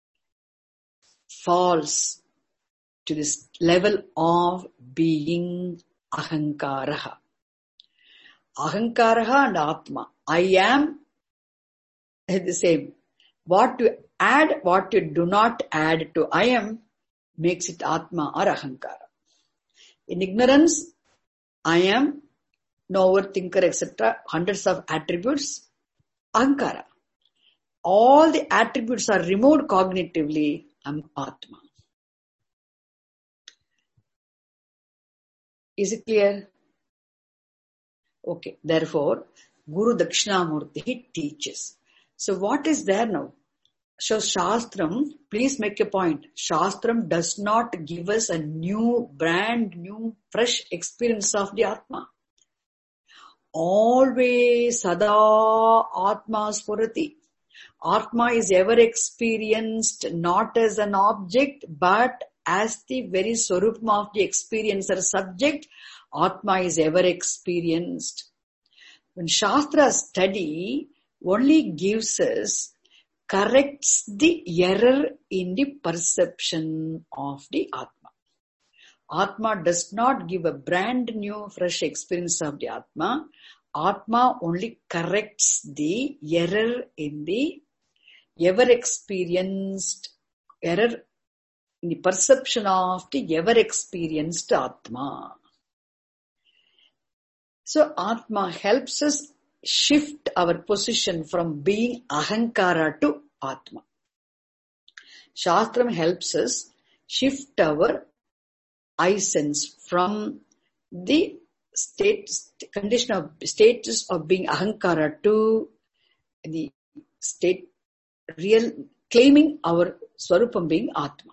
falls to this level of being Ahankara. Ahankara and Atma. I am the same. What you add, what you do not add to I am, makes it Atma or Ahankara. In ignorance, I am, knower, thinker, etc., hundreds of attributes, Ahankara. All the attributes are removed cognitively, I'm Atma. Is it clear? Okay, therefore, Guru Dakshinamurti teaches. So what is there now? So Shastram, please make a point. Shastram does not give us a brand new, fresh experience of the Atma. Always Sada Atma Spurati. Atma is ever experienced not as an object, but as the very Swarupam of the experiencer subject. Atma is ever experienced. When Shastra study only gives us, corrects the error in the perception of the Atma. Atma does not give a brand new, fresh experience of the Atma. Atma only corrects the error in the ever-experienced error in the perception of the ever-experienced Atma. So Atma helps us shift our position from being Ahankara to Atma. Shastram helps us shift our I sense from the status of being Ahankara to the state real, claiming our Swarupam being Atma.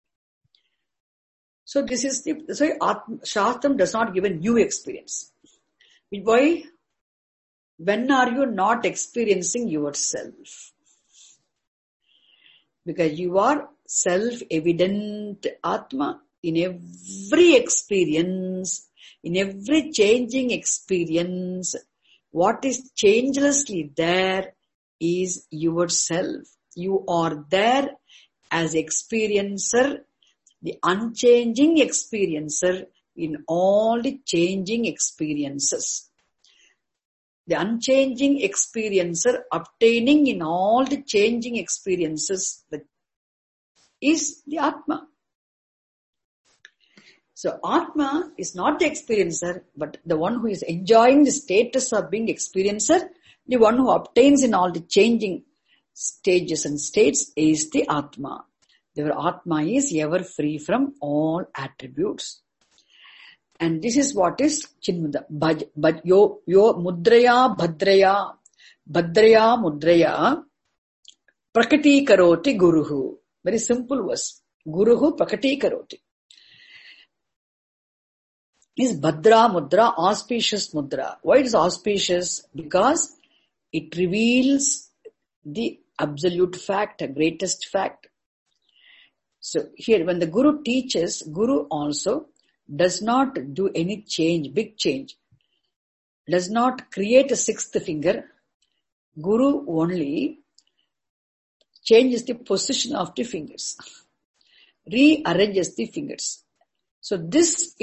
So this is so Shastram does not give a new experience. Why? When are you not experiencing yourself? Because you are self-evident Atma in every experience, in every changing experience. What is changelessly there is yourself. You are there as experiencer, the unchanging experiencer in all the changing experiences. The unchanging experiencer obtaining in all the changing experiences is the Atma. So Atma is not the experiencer, but the one who is enjoying the status of being experiencer, the one who obtains in all the changing stages and states is the Atma. The Atma is ever free from all attributes. And this is what is Chinmaya. But yo mudraya bhadraya mudraya prakati karoti guruhu. Very simple verse. Guruhu prakati karoti. Is bhadra mudra, auspicious mudra. Why it is auspicious? Because it reveals the absolute fact, the greatest fact. So here when the Guru teaches, Guru also does not do any change, big change. Does not create a sixth finger. Guru only changes the position of the fingers. Rearranges the fingers. So this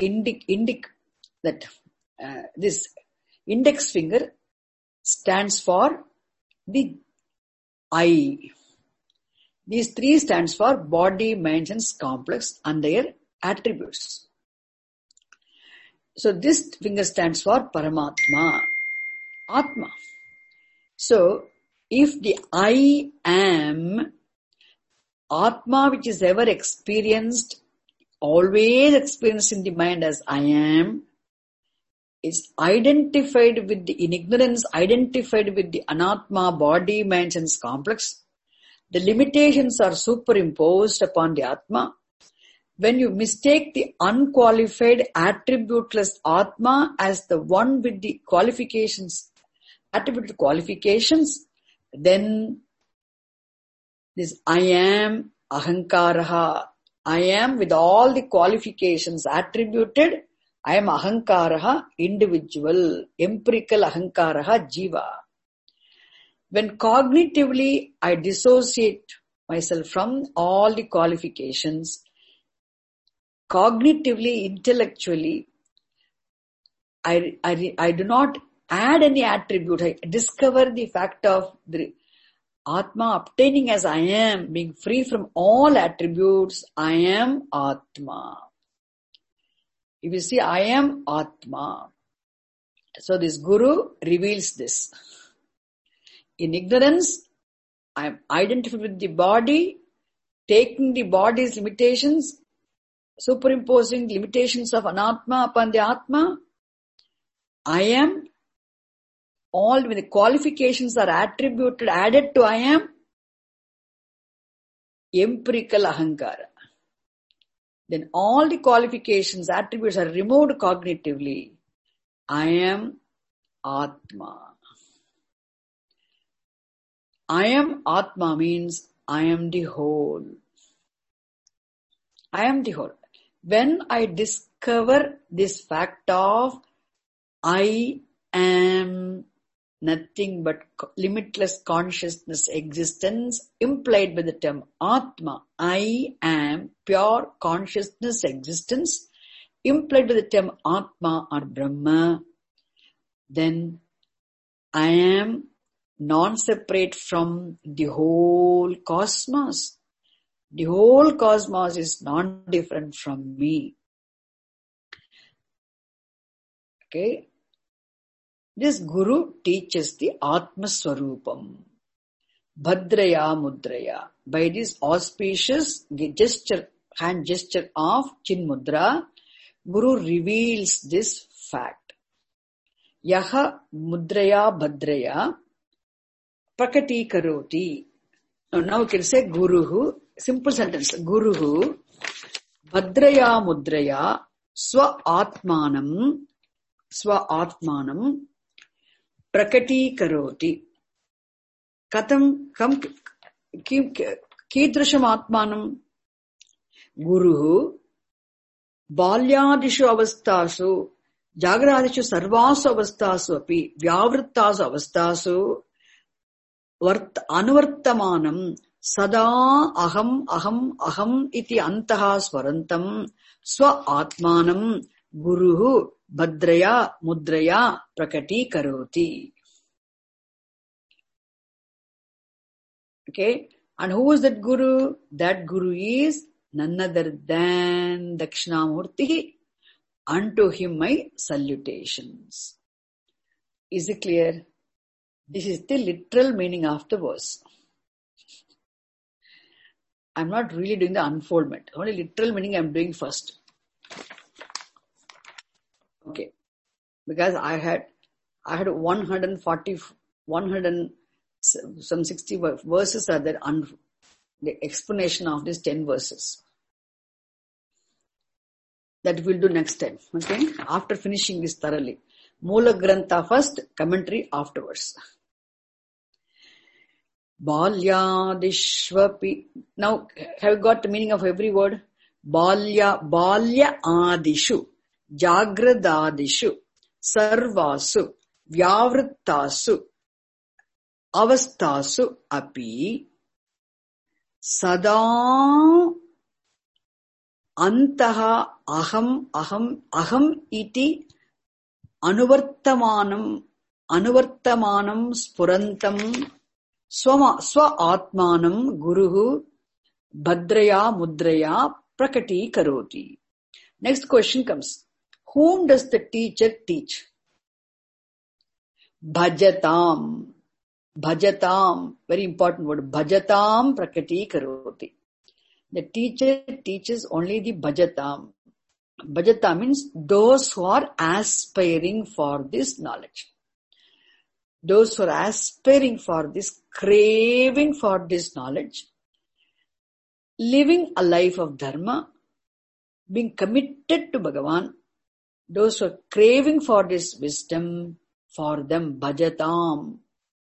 this index finger stands for the I. These three stands for body, mind and complex and their attributes. So this finger stands for Paramatma, Atma. So if the I am Atma, which is ever experienced, always experienced in the mind as I am, is identified with in ignorance, identified with the Anatma, body, mind and complex. The limitations are superimposed upon the Atma. When you mistake the unqualified, attributeless Atma as the one with the qualifications, attributed qualifications, then this I am Ahankaraha. I am with all the qualifications attributed. I am Ahankaraha, individual, empirical Ahankaraha, Jiva. When cognitively I dissociate myself from all the qualifications, cognitively, intellectually, I do not add any attribute. I discover the fact of the Atma obtaining as I am, being free from all attributes. I am Atma. If you see, I am Atma. So this Guru reveals this. In ignorance, I am identified with the body, taking the body's limitations, superimposing limitations of Anatma upon the Atma. I am, all when the qualifications are attributed, added to I am, empirical Ahankara. Then all the qualifications, attributes are removed cognitively. I am Atma. I am Atma means I am the whole. I am the whole. When I discover this fact of I am nothing but limitless consciousness existence implied by the term Atma, I am pure consciousness existence implied by the term Atma or Brahma, then I am non-separate from the whole cosmos. The whole cosmos is non-different from me. Okay? This Guru teaches the Atma Swarupam. Bhadraya Mudraya. By this auspicious gesture, hand gesture of Chinmudra, Guru reveals this fact. Yaha Mudraya Bhadraya Prakati Karoti. Now we can say Guruhu, simple sentence. Guruhu Bhadraya Mudraya Swa Atmanam Prakati Karoti. Katam kam Kidrasham Atmanam Guruhu Balyadishu Avastasu Jagradishu Sarvasu Avastasu api Vyavrittasu Avastasu Anuvartamanam Sada aham iti antaha swarantam Swa Atmanam Guruhu Bhadraya Mudraya Prakati Karoti. Okay, and who is that Guru? That Guru is none other than Dakshinamurti. Unto him my salutations. Is it clear? This is the literal meaning of the verse. I'm not really doing the unfoldment. Only literal meaning I'm doing first. Okay. Because I had 160 verses are there on the explanation of these 10 verses. That we'll do next time. Okay? After finishing this thoroughly. Moola Grantha first, commentary afterwards. Balyadishvapi. Now, have you got the meaning of every word? Balya adishu, Jagradadishu, Sarvasu, Vyavrittasu, Avastasu api, Sada Antaha aham iti Anuvartamanam Spurantam Swa Atmanam Guruhu Bhadraya Mudraya Prakati Karoti. Next question comes. Whom does the teacher teach? Bhajatam. Bhajatam. Very important word. Bhajatam Prakati Karoti. The teacher teaches only the Bhajatam. Bhajatam means those who are aspiring for this knowledge. Those who are aspiring for this, craving for this knowledge, living a life of dharma, being committed to Bhagavan, those who are craving for this wisdom, for them Bhajatam.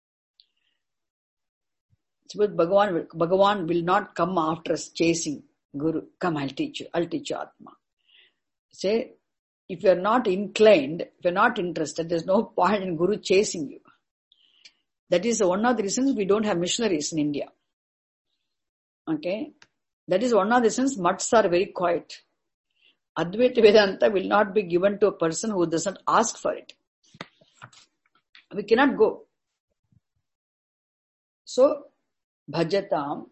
Suppose Bhagavan will not come after us chasing Guru. Come, I'll teach you Atma. Say, if you are not inclined, if you are not interested, there is no point in Guru chasing you. That is one of the reasons we don't have missionaries in India. Okay? That is one of the reasons mutts are very quiet. Advaita Vedanta will not be given to a person who doesn't ask for it. We cannot go. So, Bhajatam.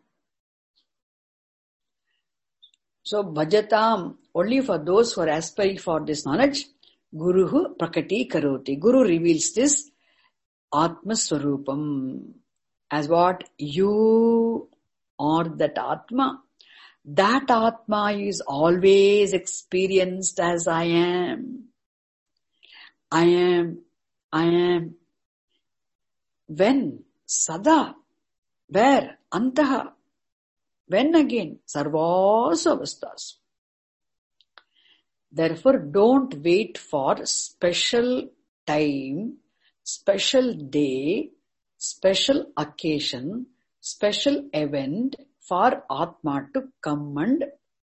So, Bhajatam, only for those who are aspiring for this knowledge, Guruhu Prakati Karoti. Guru reveals this Atma Swarupam. As what? You are that Atma. That Atma is always experienced as I am. I am. When? Sada. Where? Antaha. When again? Sarvasu avastas. Therefore, don't wait for special time, special day, special occasion, special event for Atma to come and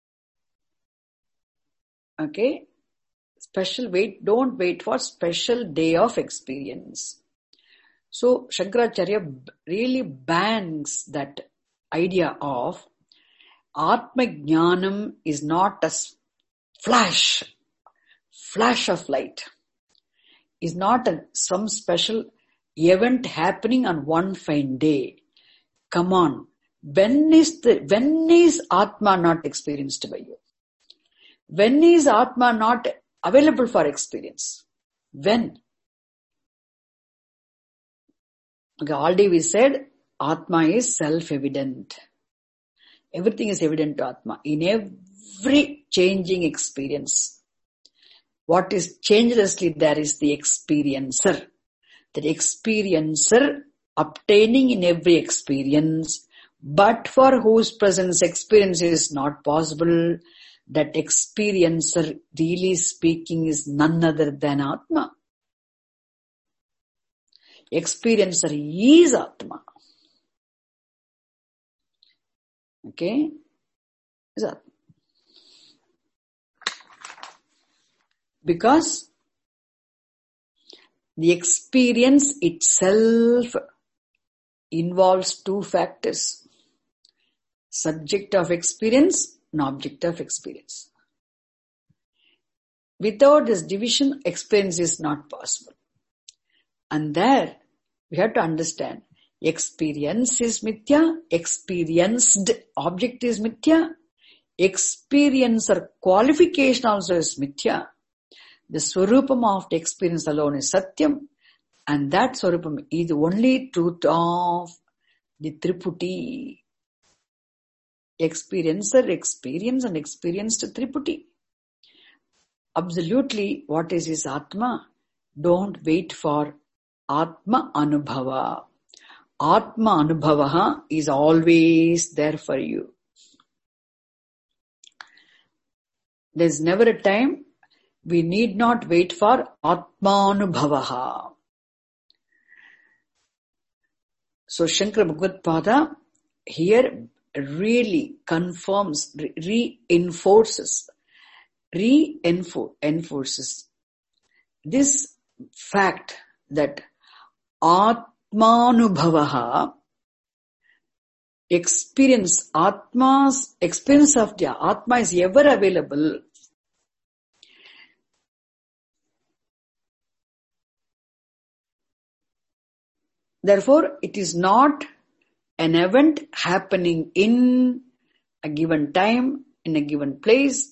don't wait for special day of experience. So Shankaracharya really bans that idea of Atma Jnanam is not a flash of light. Is not some special event happening on one fine day. Come on. When is Atma not experienced by you? When is Atma not available for experience? When? Okay, already we said Atma is self-evident. Everything is evident to Atma. In every changing experience, what is changelessly there is the experiencer. The experiencer obtaining in every experience, but for whose presence experience is not possible, that experiencer, really speaking, is none other than Atma. Experiencer is Atma. Okay? Is Atma. Because the experience itself involves two factors: subject of experience and object of experience. Without this division, experience is not possible. And there, we have to understand, experience is mithya, experienced object is mithya, experiencer qualification also is mithya. The swarupam of the experience alone is satyam, and that swarupam is the only truth of the Triputi. Experiencer, experience and experienced Triputi. Absolutely, what is Atma? Don't wait for Atma Anubhava. Atma Anubhava is always there for you. There's never a time we need not wait for Atmanubhavaha. So Shankara Bhagavad-pada here really confirms, reinforces this fact that Atmanubhavaha, experience, Atma's experience of the Atma is ever available. Therefore, it is not an event happening in a given time, in a given place.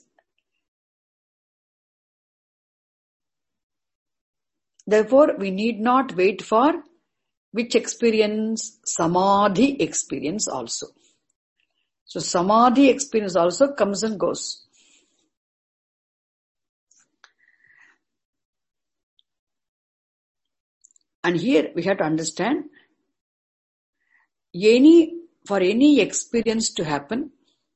Therefore, we need not wait for which experience? Samadhi experience also. So, Samadhi experience also comes and goes. And here we have to understand, for any experience to happen,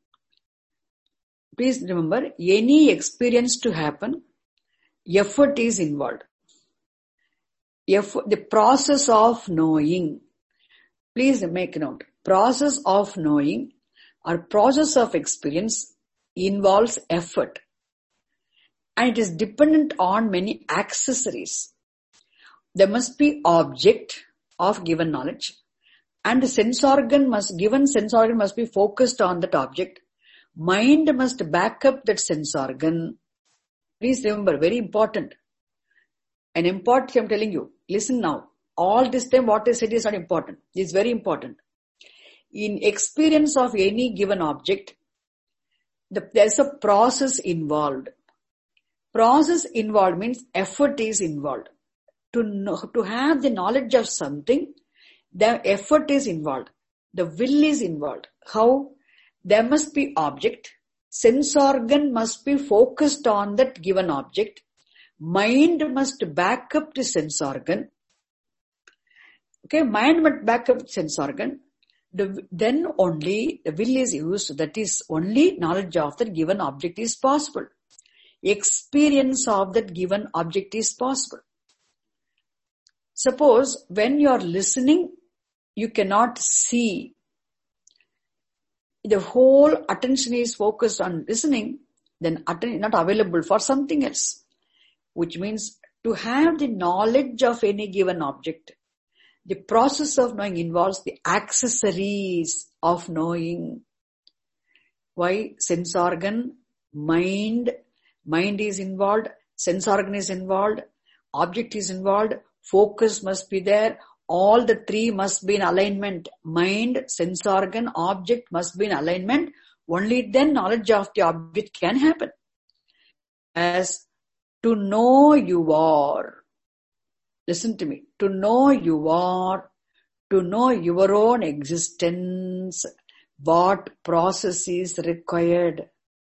please remember, any experience to happen, effort is involved. The process of knowing, please make note, process of knowing or process of experience involves effort. And it is dependent on many accessories. There must be object of given knowledge, and the sense organ must be focused on that object. Mind must back up that sense organ. Please remember, very important. An important, I'm telling you, listen now. All this time what I said is not important. It's very important. In experience of any given object, there's a process involved. Process involved means effort is involved. To have the knowledge of something, the effort is involved. The will is involved. How? There must be object. Sense organ must be focused on that given object. Mind must back up the sense organ. Okay, mind must back up the sense organ. Then only the will is used. That is, only knowledge of that given object is possible. Experience of that given object is possible. Suppose when you are listening, you cannot see. The whole attention is focused on listening, then attention is not available for something else. Which means to have the knowledge of any given object, the process of knowing involves the accessories of knowing. Why? Sense organ, mind is involved, sense organ is involved, object is involved, focus must be there, all the three must be in alignment. Mind, sense organ, object must be in alignment. Only then knowledge of the object can happen. As to know you are. Listen to me. To know you are, To know your own existence, what process is required?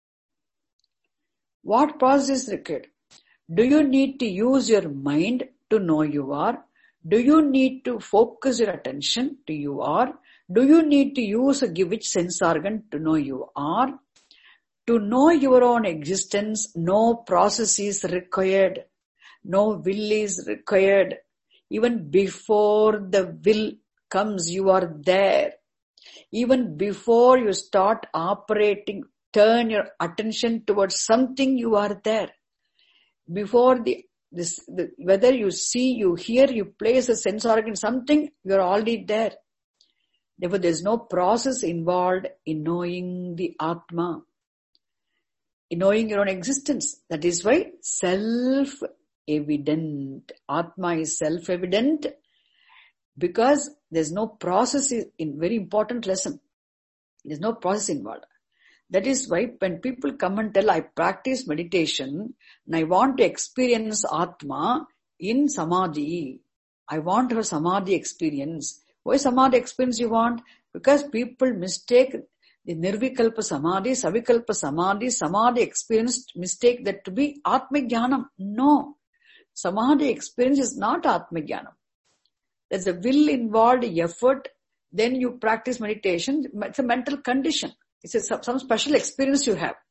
What process is required? Do you need to use your mind to know you are? Do you need to focus your attention to you are? Do you need to use or give which sense organ to know you are? To know your own existence, no process is required. No will is required. Even before the will comes, you are there. Even before you start operating, turn your attention towards something, you are there. Before whether you see, you hear, you place a sense organ, something, you are already there. Therefore, there is no process involved in knowing the Atma, in knowing your own existence. That is why self-evident. Atma is self-evident because there is no process. In very important lesson. There is no process involved. That is why when people come and tell, I practice meditation and I want to experience Atma in Samadhi. I want to have Samadhi experience. Why Samadhi experience you want? Because people mistake the Nirvikalpa Samadhi, Savikalpa Samadhi, Samadhi experience, mistake that to be Atma Jnanam. No. Samadhi experience is not Atma Jnanam. There's a will involved, effort, then you practice meditation. It's a mental condition. It's some special experience you have.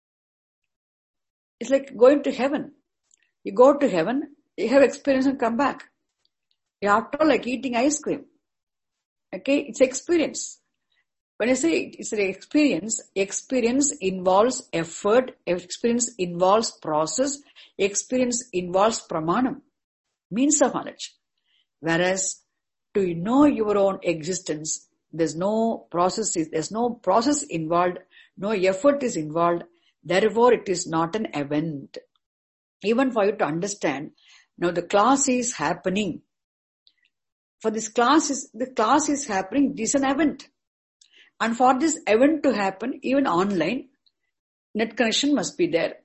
It's like going to heaven. You go to heaven, you have experience and come back. After all, like eating ice cream. Okay, it's experience. When I say it's an experience involves effort, experience involves process, experience involves pramanam, means of knowledge. Whereas to know your own existence, there's no process involved, no effort is involved, therefore it is not an event. Even for you to understand, now the class is happening. For the class is happening, this is an event. And for this event to happen, even online, net connection must be there.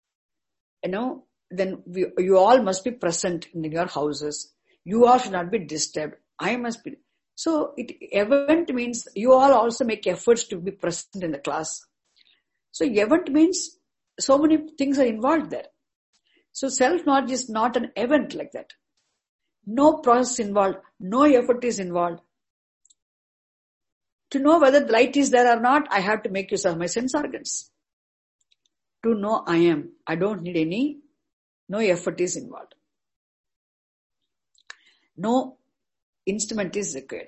Then you all must be present in your houses. You all should not be disturbed. I must be. So event means you all also make efforts to be present in the class. So event means so many things are involved there. So self-knowledge is not an event like that. No process involved, no effort is involved. To know whether the light is there or not, I have to make use of my sense organs. To know I am, I don't need no effort is involved. No instrument is required.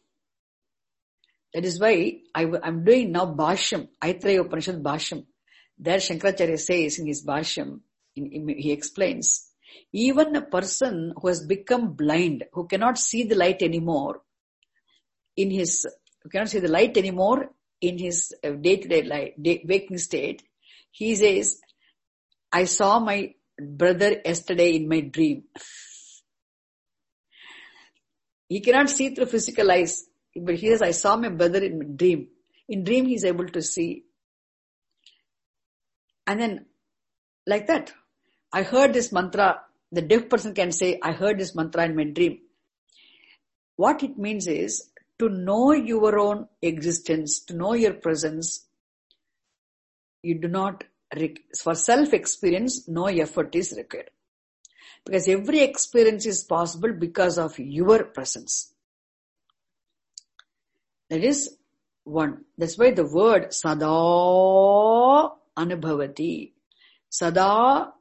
That is why I'm doing now Bhashyam, Aitareya Upanishad Bhashyam. There Shankaracharya says in his Bhashyam, he explains, even a person who has become blind, who cannot see the light anymore in his day-to-day waking state, he says, I saw my brother yesterday in my dream. He cannot see through physical eyes, but he says, I saw my brother in my dream. In dream, he is able to see. And then, like that, I heard this mantra. The deaf person can say, I heard this mantra in my dream. What it means is, to know your own existence, to know your presence, you do not, for self-experience, no effort is required. Because every experience is possible because of your presence. That is one. That's why the word sada anubhavati, sada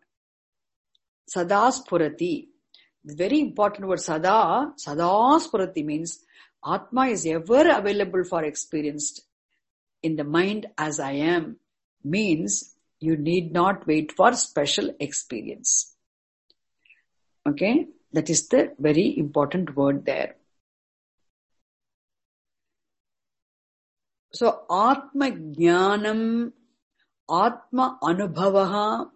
spurati. The very important word sada spurati means Atma is ever available for experience in the mind as I am. Means you need not wait for special experience. Okay, that is the very important word there. So, Atma Jnanam, Atma Anubhavaha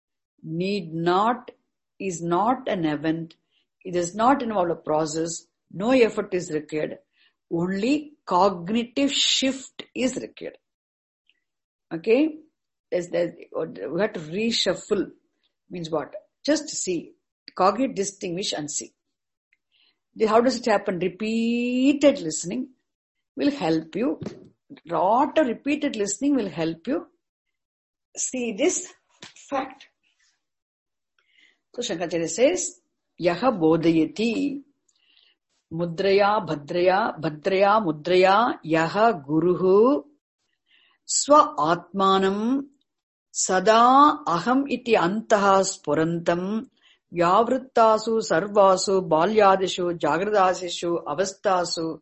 is not an event. It does not involve a process. No effort is required. Only cognitive shift is required. Okay, we have to reshuffle. Means what? Just see. Cognitive, distinguish and see. How does it happen? Repeated listening will help you. Lot of repeated listening will help you see this fact. So Shankaracharya says, Yaha bodhayati mudraya bhadraya mudraya yaha guruhu swa atmanam sada aham iti antaha spurantam vyavrittasu sarvasu balyadishu jagradasishu avastasu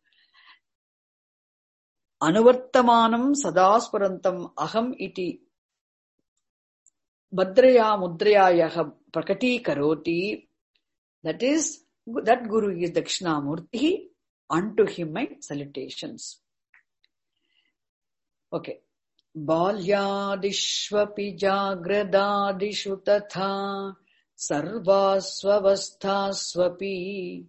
anuvartamanam sada spurantam aham iti bhadraya mudraya yaha prakati karoti. That is, that Guru is Dakshinamurti. Unto him my salutations. Okay. Balyadishvapi jagradadishu tatha sarvasvavasthasvapi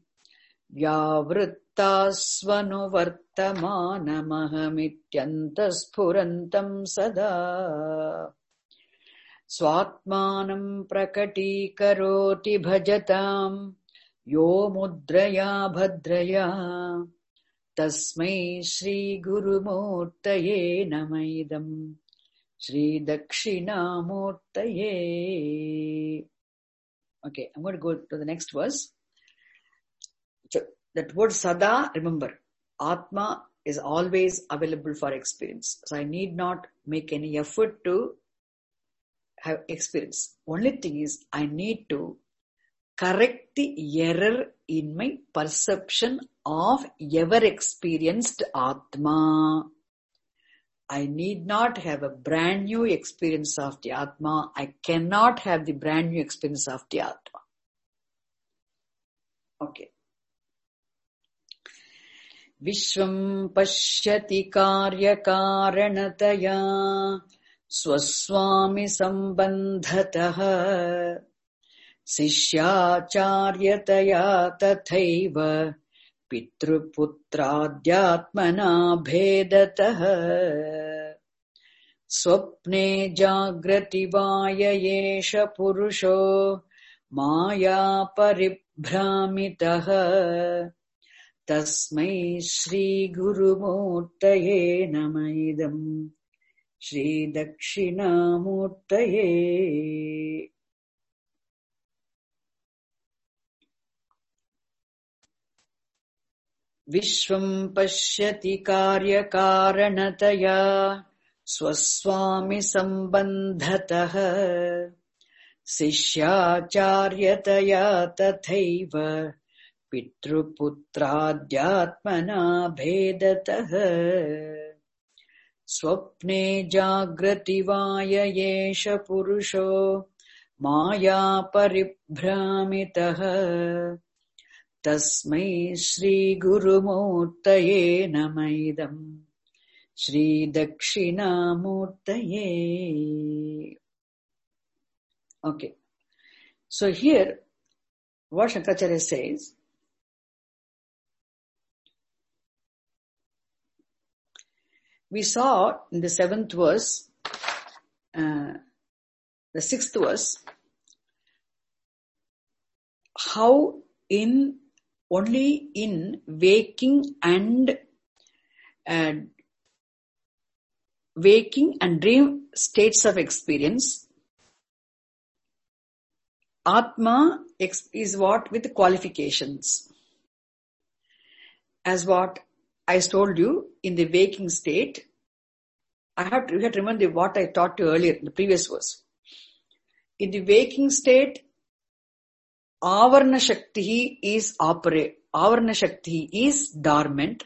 vyavrittasvanuvartamanahamidyantaspurantam sada Swatmanam prakati karoti bhajatam yo mudraya bhadraya tasmai Shri Guru Murtaye namaidam Shri Dakshina Murtaye. Okay, I'm going to go to the next verse. So, that word sada, remember, Atma is always available for experience. So I need not make any effort to have experience. Only thing is, I need to correct the error in my perception of ever experienced Atma. I need not have a brand new experience of the Atma. I cannot have the brand new experience of the Atma. Okay. Vishwam pashyati karya karanataya Swaswami sambandhataha Sishyacharyataya tathaiva Pitruputradhyatmana bhedataha Swapne jagrati vayayesha purusho Maya paribhramitaha Tasmai Shri Guru Murtaye namaidam Shri Dakshina Murtaye. Vishwam pashyati karya karanataya swaswami sambandhataha sishyacharyataya tathaiva pitruputradhyatmana bhedataha Swapne jagrati vayayesha purusho maya paribhramitaha tasmai Shri Guru Murtaye namaidam Shri Dakshina Murtaye. Okay. So here, what Shankaracharya says, we saw in the 7th verse, the 6th verse, how only in waking and dream states of experience, Atma is what with qualifications. As what I told you, in the waking state, you have to remember what I taught you earlier in the previous verse. In the waking state, Avarna Shakti is Avarna Shakti is dormant.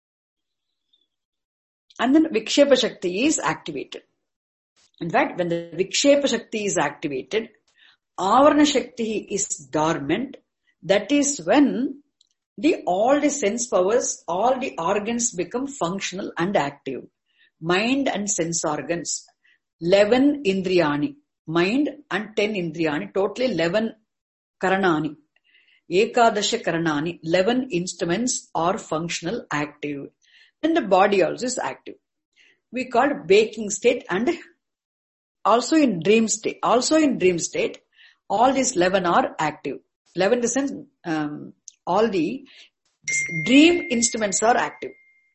And then Vikshepa Shakti is activated. In fact, when the Vikshepa Shakti is activated, Avarna Shakti is dormant. That is when all the sense powers, all the organs become functional and active. Mind and sense organs, 11 indriyani. Mind and 10 indriyani, totally 11 karanani. Ekadasha karanani, 11 instruments are functional, active. And the body also is active. We call it waking state and also in dream state. Also in dream state, all these 11 are active. 11 in the sense, All the dream instruments are active.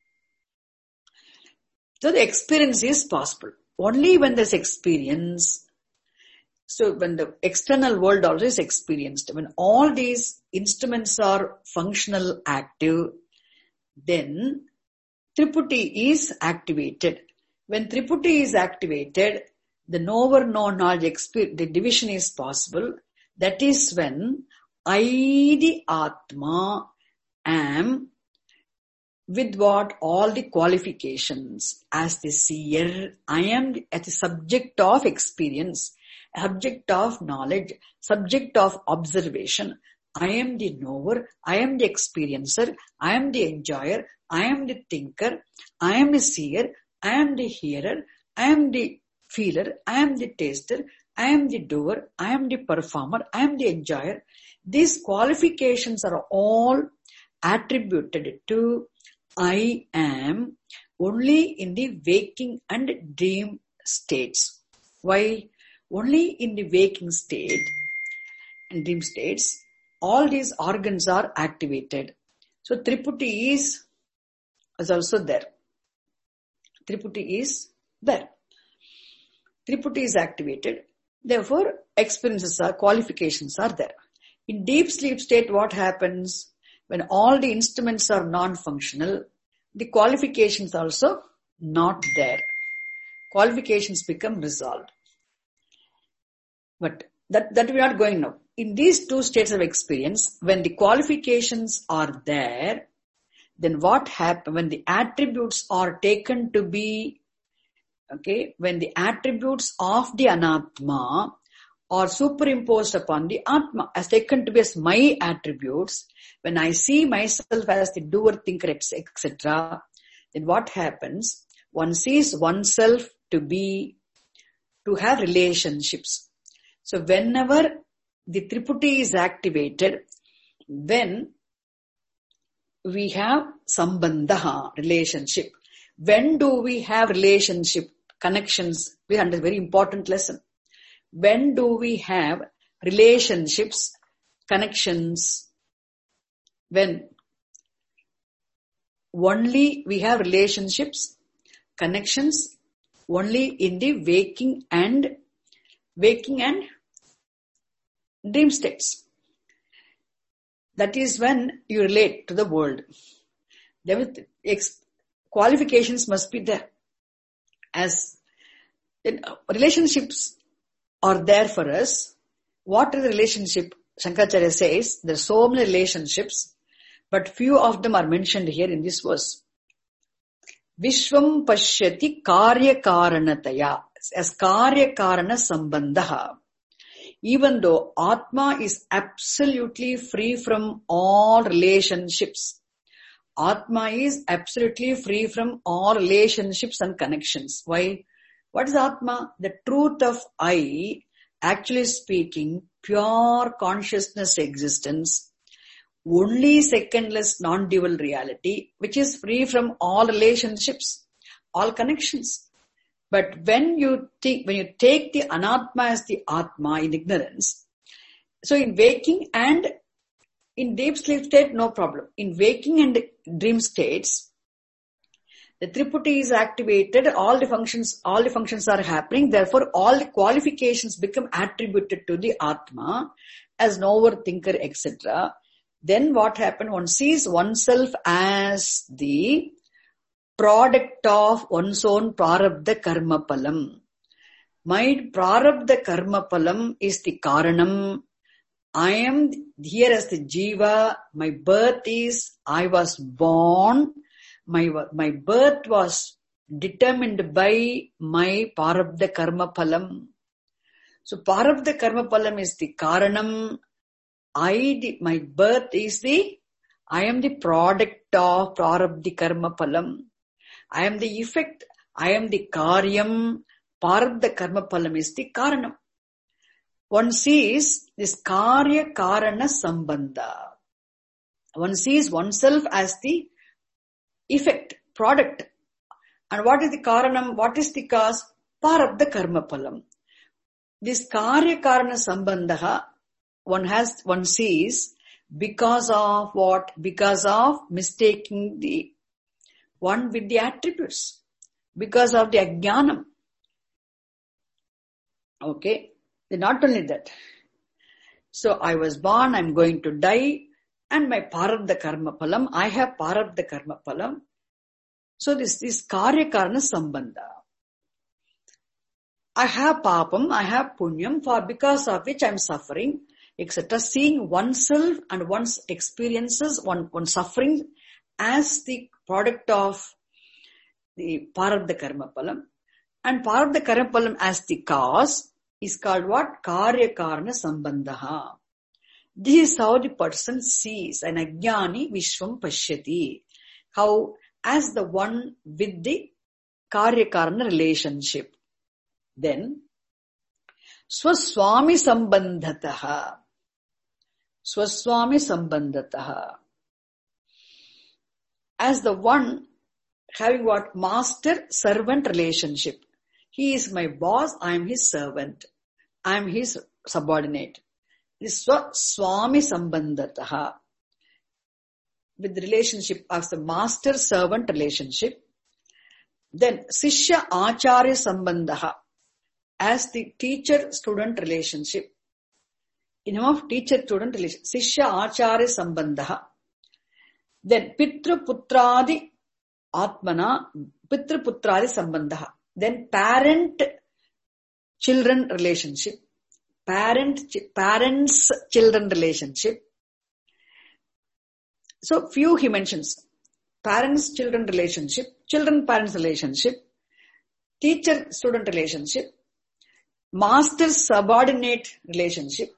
So the experience is possible. Only when there's experience, so when the external world also is experienced, when all these instruments are functional active, then Triputty is activated. When Triputty is activated, the knower no knowledge the division is possible. That is when I, the Atma, am with what? All the qualifications. As the seer, I am as the subject of experience, subject of knowledge, subject of observation. I am the knower, I am the experiencer, I am the enjoyer, I am the thinker, I am the seer, I am the hearer, I am the feeler, I am the taster, I am the doer, I am the performer, I am the enjoyer. These qualifications are all attributed to I am only in the waking and dream states. Why? Only in the waking state and dream states, all these organs are activated. So Triputty is also there. Triputty is there. Triputty is activated. Therefore, experiences are, qualifications are there. In deep sleep state, what happens? When all the instruments are non-functional, the qualifications also not there. Qualifications become resolved. But that we are not going now. In these two states of experience, when the qualifications are there, then what happens when the attributes are taken to be, when the attributes of the Anatma are superimposed upon the Atma, as taken to be as my attributes, when I see myself as the doer, thinker, etc., then what happens? One sees oneself to have relationships. So whenever the Triputty is activated, then we have sambandha, relationship. When do we have relationship, connections? We understand, very important lesson. When do we have relationships, connections? When only we have relationships, connections only in the waking and dream states. That is when you relate to the world. Qualifications must be there. As relationships are there for us. What is the relationship? Shankaracharya says there are so many relationships, but few of them are mentioned here in this verse. Vishwam pashyati karya karanataya, as karya karana sambandha. Even though Atma is absolutely free from all relationships, Atma is absolutely free from all relationships and connections. Why? What is Atma? The truth of I, actually speaking, pure consciousness existence, only secondless non-dual reality, which is free from all relationships, all connections. But when you take the Anatma as the Atma in ignorance, so in waking and in deep sleep state, no problem. In waking and dream states, the Triputty is activated, all the functions are happening, therefore all the qualifications become attributed to the Atma as knower, thinker, etc. Then what happens? One sees oneself as the product of one's own prarabdha karma palam. My prarabdha karma palam is the karanam. I am here as the jiva. My birth is, I was born. My birth was determined by my prarabdha karma palam. So prarabdha karma palam is the karanam. My birth is I am the product of prarabdha karma palam. I am the effect, I am the karyam, prarabdha karma palam is the karanam. One sees this karya karana sambandha. One sees oneself as the effect, product. And what is the karanam? What is the cause? Prarabdha karma palam. This karya karana sambandha, one sees Because of what? Because of mistaking the one with the attributes. Because of the ajnanam. Okay. Not only that. So I was born, I'm going to die, and my parabdha karma phalam, I have parabdha karma phalam. So this is karya karana sambandha. I have papam, I have punyam, because of which I'm suffering, etc. Seeing oneself and one's experiences, one suffering as the product of the parabdha karma phalam, and parabdha karma phalam as the cause is called what? Karya karana sambandha. This is how the person sees an ajnani vishwam pashyati. How as the one with the karya karana relationship. Then, swaswami sambandhataha. Swaswami sambandhataha. As the one having what? Master-servant relationship. He is my boss, I am his servant. I am his subordinate. This swaswami sambandhataha. With the relationship of the master-servant relationship. Then, sishya acharya sambandhaha. As the teacher-student relationship. In name of teacher-student relationship. Sishya acharya sambandhaha. Then, pitra-putradi atmana, pitra-putradi sambandhaha. Then, parent-children relationship. Parents-children relationship. So, few he mentions. Parents-children relationship, children-parents relationship, teacher-student relationship, master-subordinate relationship,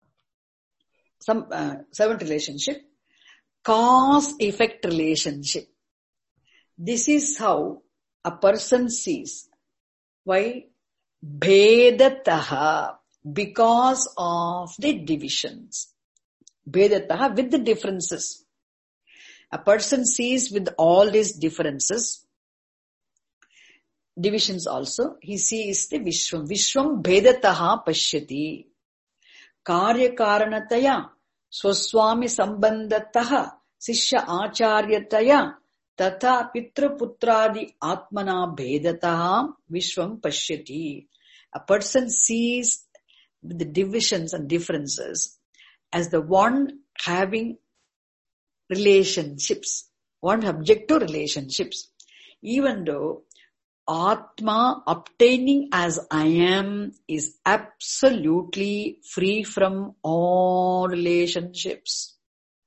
servant relationship, cause-effect relationship. This is how a person sees. Why? Bhedataha. Because of the divisions. Bhedataha, with the differences. A person sees with all these differences, divisions also, he sees the Vishwam. Vishwam Bhedataha Pashyati. Karya Karanataya Swaswami Sambandhataha Sishya Acharyataya Tata Pitra Putradi Atmana Bhedataha Vishwam Pashyati. A person sees the divisions and differences as the one having relationships, one objective relationships. Even though Atma obtaining as I am is absolutely free from all relationships.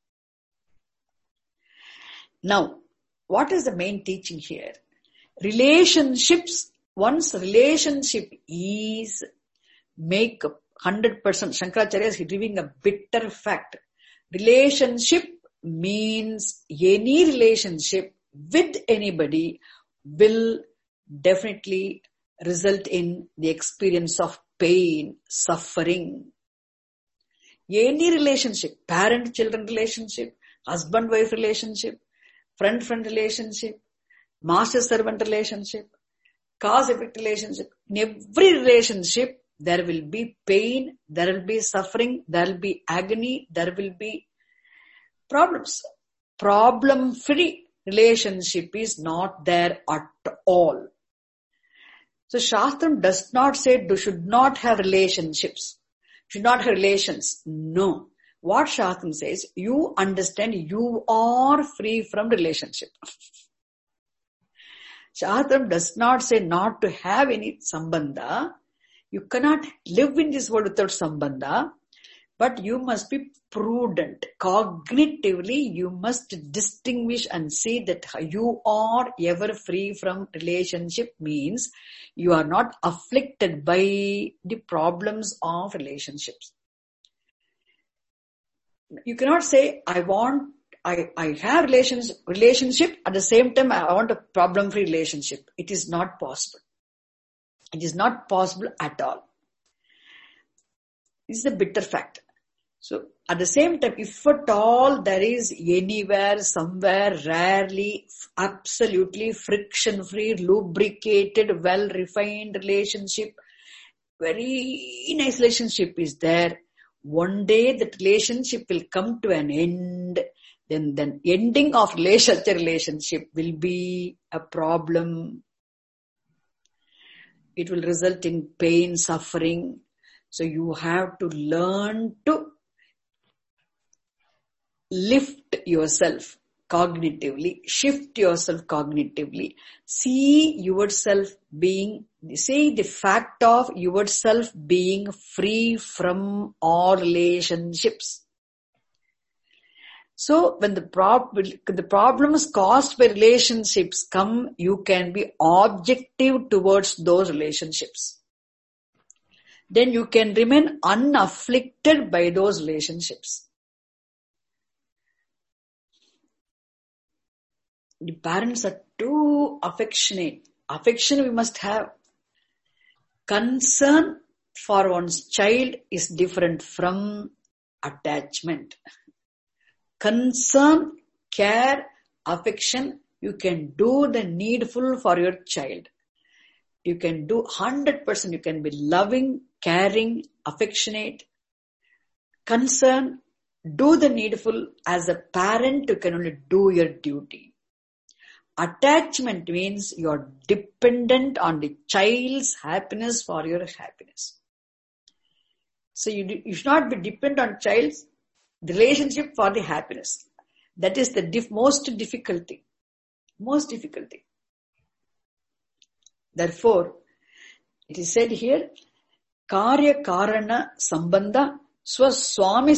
Now, what is the main teaching here? Relationships, one's relationship is make 100%. Shankaracharya is giving a bitter fact. Relationship means any relationship with anybody will definitely result in the experience of pain, suffering. Any relationship, parent-children relationship, husband-wife relationship, friend-friend relationship, master-servant relationship, cause-effect relationship. In every relationship, there will be pain, there will be suffering, there will be agony, there will be problems. Problem-free relationship is not there at all. So Shastram does not say you should not have relationships, should not have relations. No. What Shastram says, you understand you are free from relationship. Shastram does not say not to have any sambandha. You cannot live in this world without sambandha. But you must be prudent. Cognitively, you must distinguish and see that you are ever free from relationship means you are not afflicted by the problems of relationships. You cannot say, I have relationship, at the same time I want a problem-free relationship. It is not possible. It is not possible at all. This is the bitter fact. So, at the same time, if at all there is anywhere, somewhere, rarely, absolutely friction-free, lubricated, well-refined relationship, very nice relationship is there, One day that relationship will come to an end. Then ending of such a relationship will be a problem. It will result in pain, suffering. So you have to learn to lift yourself cognitively, shift yourself cognitively, see the fact of yourself being free from all relationships. So when the problems caused by relationships come, you can be objective towards those relationships. Then you can remain unafflicted by those relationships. The parents are too affectionate. Affection we must have. Concern for one's child is different from attachment. Concern, care, affection, you can do the needful for your child. You can do 100%. You can be loving, caring, affectionate, concern, do the needful. As a parent, you can only do your duty. Attachment means you are dependent on the child's happiness for your happiness. So you should not be dependent on child's relationship for the happiness. That is the most difficulty. Most difficulty. Therefore, it is said here, Karya Karana Sambandha Swaswami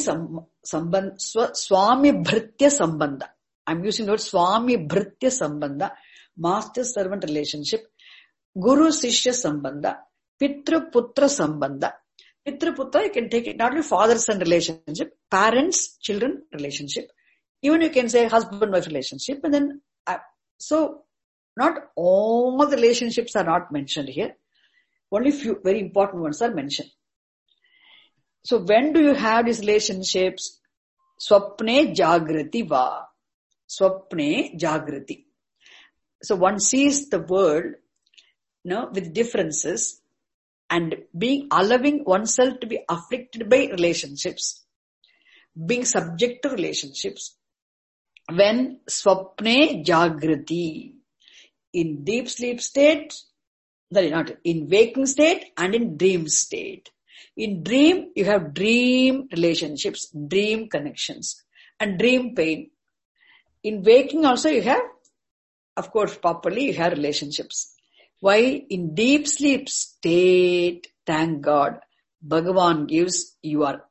Bhritya Sambandha. I'm using the word Swami Bhritya Sambandha, master-servant relationship, Guru-Sishya Sambandha, Pitra-Putra Sambandha. Pitra-Putra, you can take it not only father-son relationship, parents-children relationship, even you can say husband-wife relationship, and then, so not all the relationships are not mentioned here. Only few very important ones are mentioned. So when do you have these relationships? Swapne Jagrati Va. Swapne Jagrati. So one sees the world, with differences and allowing oneself to be afflicted by relationships, being subject to relationships. When Swapne Jagrati, in deep sleep state, not in waking state and in dream state. In dream, you have dream relationships, dream connections, and dream pain. In waking also you have, of course, properly you have relationships. Why? In deep sleep state, thank God, Bhagavan gives, you are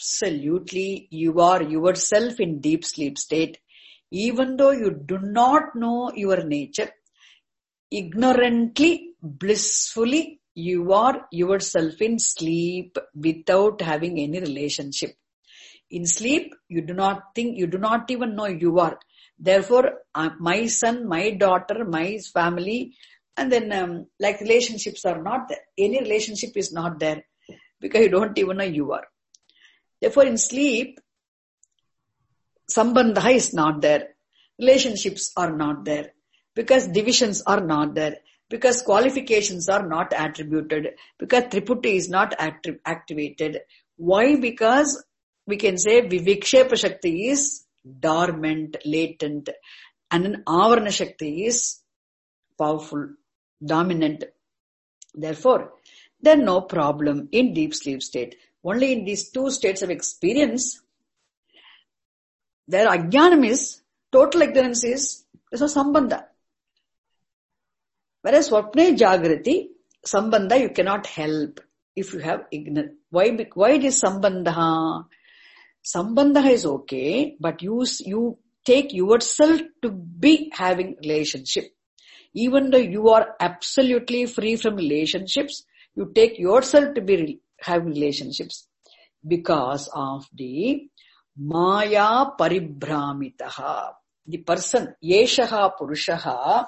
yourself in deep sleep state. Even though you do not know your nature, ignorantly, blissfully, you are yourself in sleep without having any relationship. In sleep, you do not even know you are. Therefore, my son, my daughter, my family, and then relationships are not there. Any relationship is not there because you don't even know you are. Therefore, in sleep, sambandha is not there. Relationships are not there because divisions are not there. Because qualifications are not attributed. Because Triputi is not activated. Why? Because we can say Vivikshepa Shakti is dormant, latent, and then Avarana Shakti is powerful, dominant. Therefore, there is no problem in deep sleep state. Only in these two states of experience, their ajnanam is, total ignorance is, there's no sambandha. Whereas Swapne Jagrati, sambandha you cannot help if you have ignorance. Why it is sambandha? Sambandha is okay, but you take yourself to be having relationship. Even though you are absolutely free from relationships, you take yourself to be having relationships because of the Maya Paribhramitaha. The person, Yeshaha Purushaha,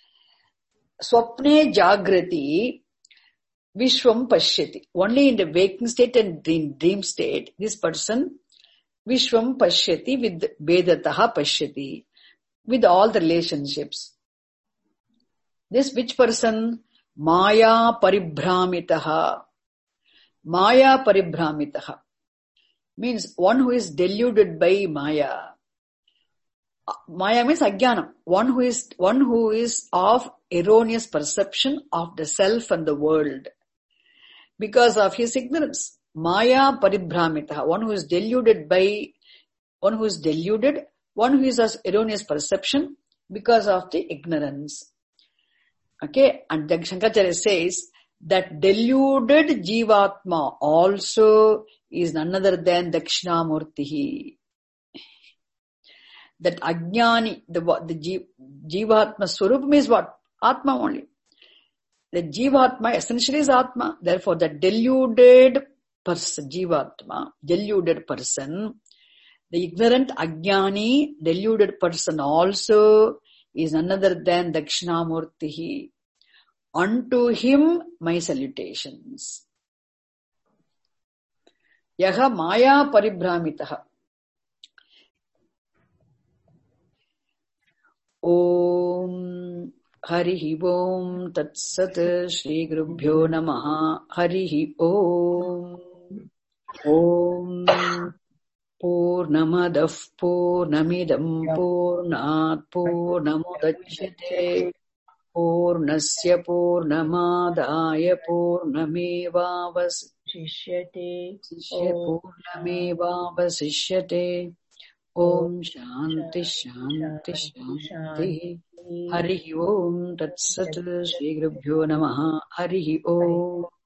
Swapne Jagrati, Vishwam Pashyati. Only in the waking state and dream state, this person, Vishwam Pashyati with Vedataha Pashyati, with all the relationships. This which person? Maya Paribhramitaha. Maya Paribhramitaha. means one who is deluded by Maya. Maya means ajnanam. One who is of erroneous perception of the self and the world because of his ignorance. Maya paribhramita. One who is deluded, one who is of erroneous perception because of the ignorance. Okay, and then Shankaracharya says that deluded Jivatma also is none other than Dakshinamurtihi. That Ajnani, the Jivatma Swarupam is what? Atma only. The Jivatma essentially is Atma. Therefore, the deluded person, Jivatma, deluded person, the ignorant Ajnani, deluded person also is none other than Dakshinamurtihi. Unto him my salutations. Yaha Maya paribhramitaha. Om Harihi Om Tat Sat Shri Gurubhyo Namaha Harihi Om. Om Purnamadav Purnamidam Purnat Purnamudachyate Purnasya Purnamadaya Purnamevavasishyate Om Shanti Shanti Shanti Harihi Om Tat Sat Shri Gurubhyo Namaha Harihi Om.